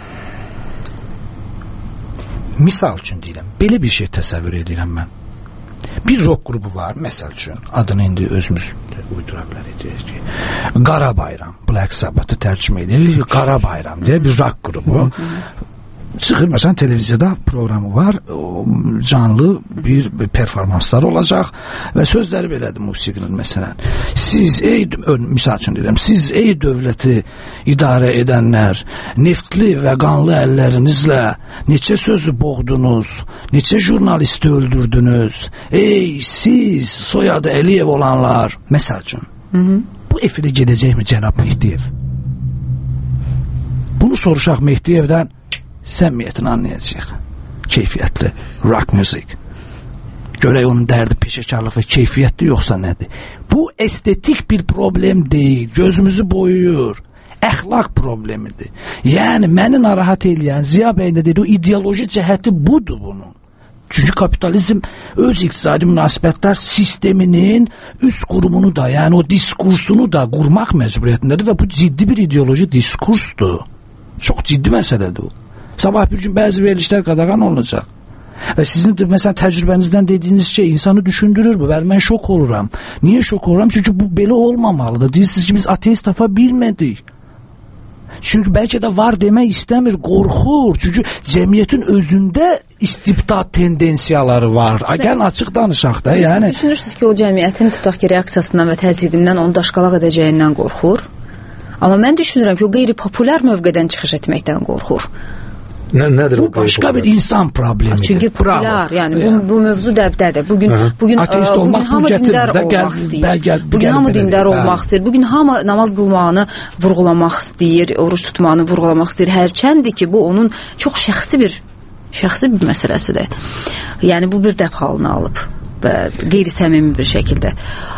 S5: misal üçün deyirəm, belə bir şey təsəvvür edirəm mən. Bir rock qrupu var, məsəl üçün, adını indi özümüz uydura bilərik ki, Qara Bayram, Black Sabbath-ı tərcümə edir, Qara Bayram deyə bir rock qrupu. Çıxır, məsələn, televiziyada programı var, o, canlı bir, bir performanslar olacaq və sözləri belədir musiqinin, məsələn. Siz, ey, misal üçün deyirəm, siz, ey dövləti idarə edənlər, neftli və qanlı əllərinizlə neçə sözü boğdunuz, neçə jurnalisti öldürdünüz, ey, siz, soyadı Əliyev olanlar, məsəl üçün. Hı -hı. Bu efirə gedəcəkmi cənab Mehdiyev? Bunu soruşaq Mehdiyevdən, səmimiyyətini anlayacaq. Keyfiyyətli rock music. Görək onun dərdi peşəkarlıq və keyfiyyətli yoxsa nədir? Bu estetik bir problem deyil. Gözümüzü boyuyur. Əxlaq problemidir. Yəni məni narahat eləyən Ziya bəyin də dedi, o ideoloji cəhəti budur bunun. Çünki kapitalizm öz iqtisadi münasibətlər sisteminin üst qurumunu da, yəni o diskursunu da qurmaq məcburiyyətindədir və bu ciddi bir ideoloji diskursdur. Çox ciddi məsələdir o. Sabah bir gün bəzi verilişlər qadağan olunacaq. Və sizin məsələn təcrübənizdən dediyiniz şey insanı düşündürür bu. Bəli, mən şok oluram. Niyə şok oluram? Çünki bu belə olmamalıdır. Deyirsiniz ki, biz ateist tapa bilmədik. Çünki bəlkə də var demək istəmir, qorxur. Çünki cəmiyyətin özündə istibdad tendensiyaları var. Gəlin açıq danışaq da.
S11: Siz
S5: yəni
S11: düşünürsünüz ki, o cəmiyyətin tutaq ki, reaksiyasından və təzyiqindən onu daşqalaq edəcəyindən qorxur. Amma mən düşünürəm ki, o qeyri-populyar mövqedən çıxış etməkdən qorxur.
S10: Nə, nədir
S5: bu başqa bir insan problemidir.
S11: Çünki populyar, yəni bu, bu mövzu dəbdədir. Bugün bugün
S5: ateist
S11: bugün
S5: olmaq
S11: hamı dindar olmaq istəyir. Bugün hamı dindar olmaq istəyir. Bugün hamı namaz qılmağını vurğulamaq istəyir, oruç tutmağını vurğulamaq istəyir. Hərçəndir ki, bu onun çox şəxsi bir şəxsi bir məsələsidir. Yəni bu bir dəb halını alıb və qeyri-səmimi bir şəkildə.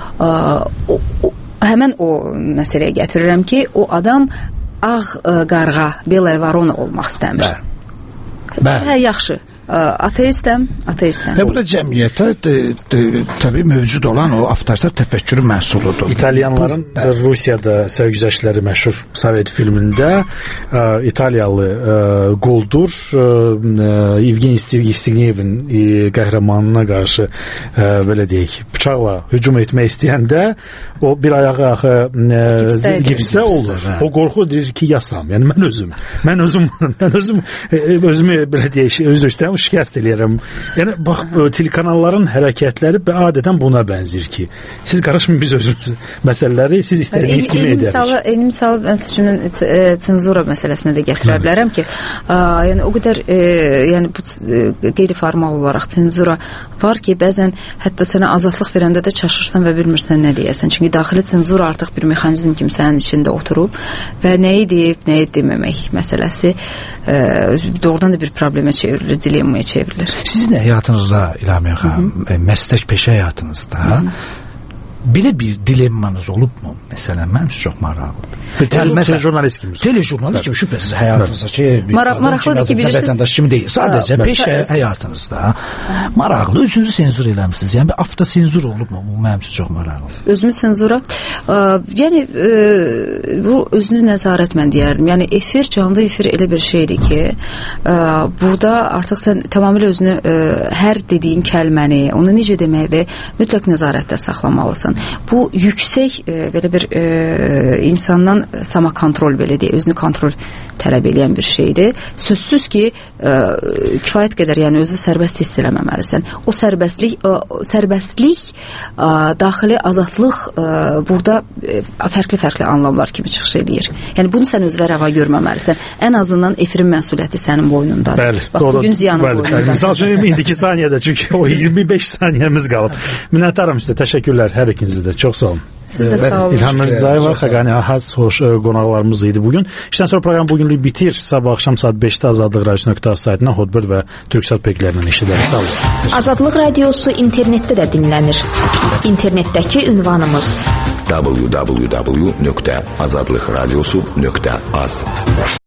S11: O, o həmən o məsələyə gətirirəm ki, o adam ağ qarğa, belaya varona olmaq istəmir. Bə. Bə. Hə, yaxşı. Ateistəm, ateistəm.
S5: Və bu da cəmiyyətə təbii mövcud olan o avtoritar təfəkkürü məhsuludur.
S10: İtalyanların bu, Rusiyada sərgüzəştləri məşhur Sovet filmində ə, İtaliyalı ə, quldur ə, Evgeniy Yevsenyevin qəhrəmanına qarşı ə, belə deyək, bıçaqla hücum etmək istəyəndə o bir ayağı axı ə, gipsdə olur. Hə. O qorxu deyir ki, yasam. Yəni mən özüm, mən özüm, mən özüm özümü belə deyək, öz üstəm şikayət eləyirəm. Yəni bax telekanalların hərəkətləri adətən buna bənzir ki, siz qarışmayın biz özümüz məsələləri siz istədiyiniz kimi edərik. Misalı,
S11: eyni misalı mən seçimin senzura məsələsinə də gətirə bilərəm ki, ə, yəni o qədər ə, yəni bu qeyri-formal olaraq senzura var ki, bəzən hətta sənə azadlıq verəndə də çaşırsan və bilmirsən nə deyəsən. Çünki daxili senzura artıq bir mexanizm kimi sənin içində oturub və nəyi deyib, nəyi deməmək məsələsi ə, doğrudan da bir problemə çevrilir, dilemmaya çevrilir.
S5: Sizin həyatınızda İlhamiyə xanım, məslək peşə həyatınızda Hı -hı. belə bir dilemmanız olubmu? Məsələn, mənim çox maraqlıdır.
S10: Telejurnalist kimi.
S5: Telejurnalist kimi şübhəsiz həyatınızdakı
S11: Mara- maraqlıdır ki, bilirsiniz-
S5: vətəndaş kimi deyil. Sadəcə
S11: Hə,
S5: peşə
S11: bəs-
S5: həyatınızda maraqlı. Özünüzü senzur eləmisiniz. Yəni bir avtosenzur olubmu? Bu mənim üçün çox maraqlı.
S11: Özümü senzura ə, yəni ə, bu özünü nəzarət mən deyərdim. Yəni efir, canlı efir elə bir şeydir ki, ə, burada artıq sən tamamilə özünü ə, hər dediyin kəlməni, onu necə deməyi və mütləq nəzarətdə saxlamalısan. Bu yüksək ə, belə bir ə, insandan sama kontrol belə deyə, özünü kontrol tələb edən bir şeydir. Sözsüz ki, ə, kifayət qədər yəni özü sərbəst hiss eləməməlisən. O sərbəstlik, ə, sərbəstlik, ə, daxili azadlıq ə, burada ə, fərqli-fərqli anlamlar kimi çıxış eləyir. Yəni bunu sən özünə rəva görməməlisən. Ən azından efirin məsuliyyəti sənin boynundadır.
S10: Bəli,
S11: Bax
S10: doğru.
S11: bugün ziyanın
S10: Bəli, bəli.
S11: boynundadır.
S10: Misal üçün indiki saniyədə çünki o iyirmi beş saniyəmiz qalıb. Minnətdaram sizə. Təşəkkürlər hər ikinizə də. Çox sağ olun.
S11: Siz də sağ olun.
S10: İlham Mirzayeva, Xəqani Ahaz xoş ə, qonaqlarımız idi bugün. İşdən sonra proqram bugünlük bitir. Sabah axşam saat beşdə azadlıq radiosu nöqtə az saytından Hotbird və Türksat peklərindən eşidərik. Sağ olun.
S2: Azadlıq radiosu internetdə də dinlənir. İnternetdəki ünvanımız
S8: w w w nöqtə azadlıqradiosu nöqtə az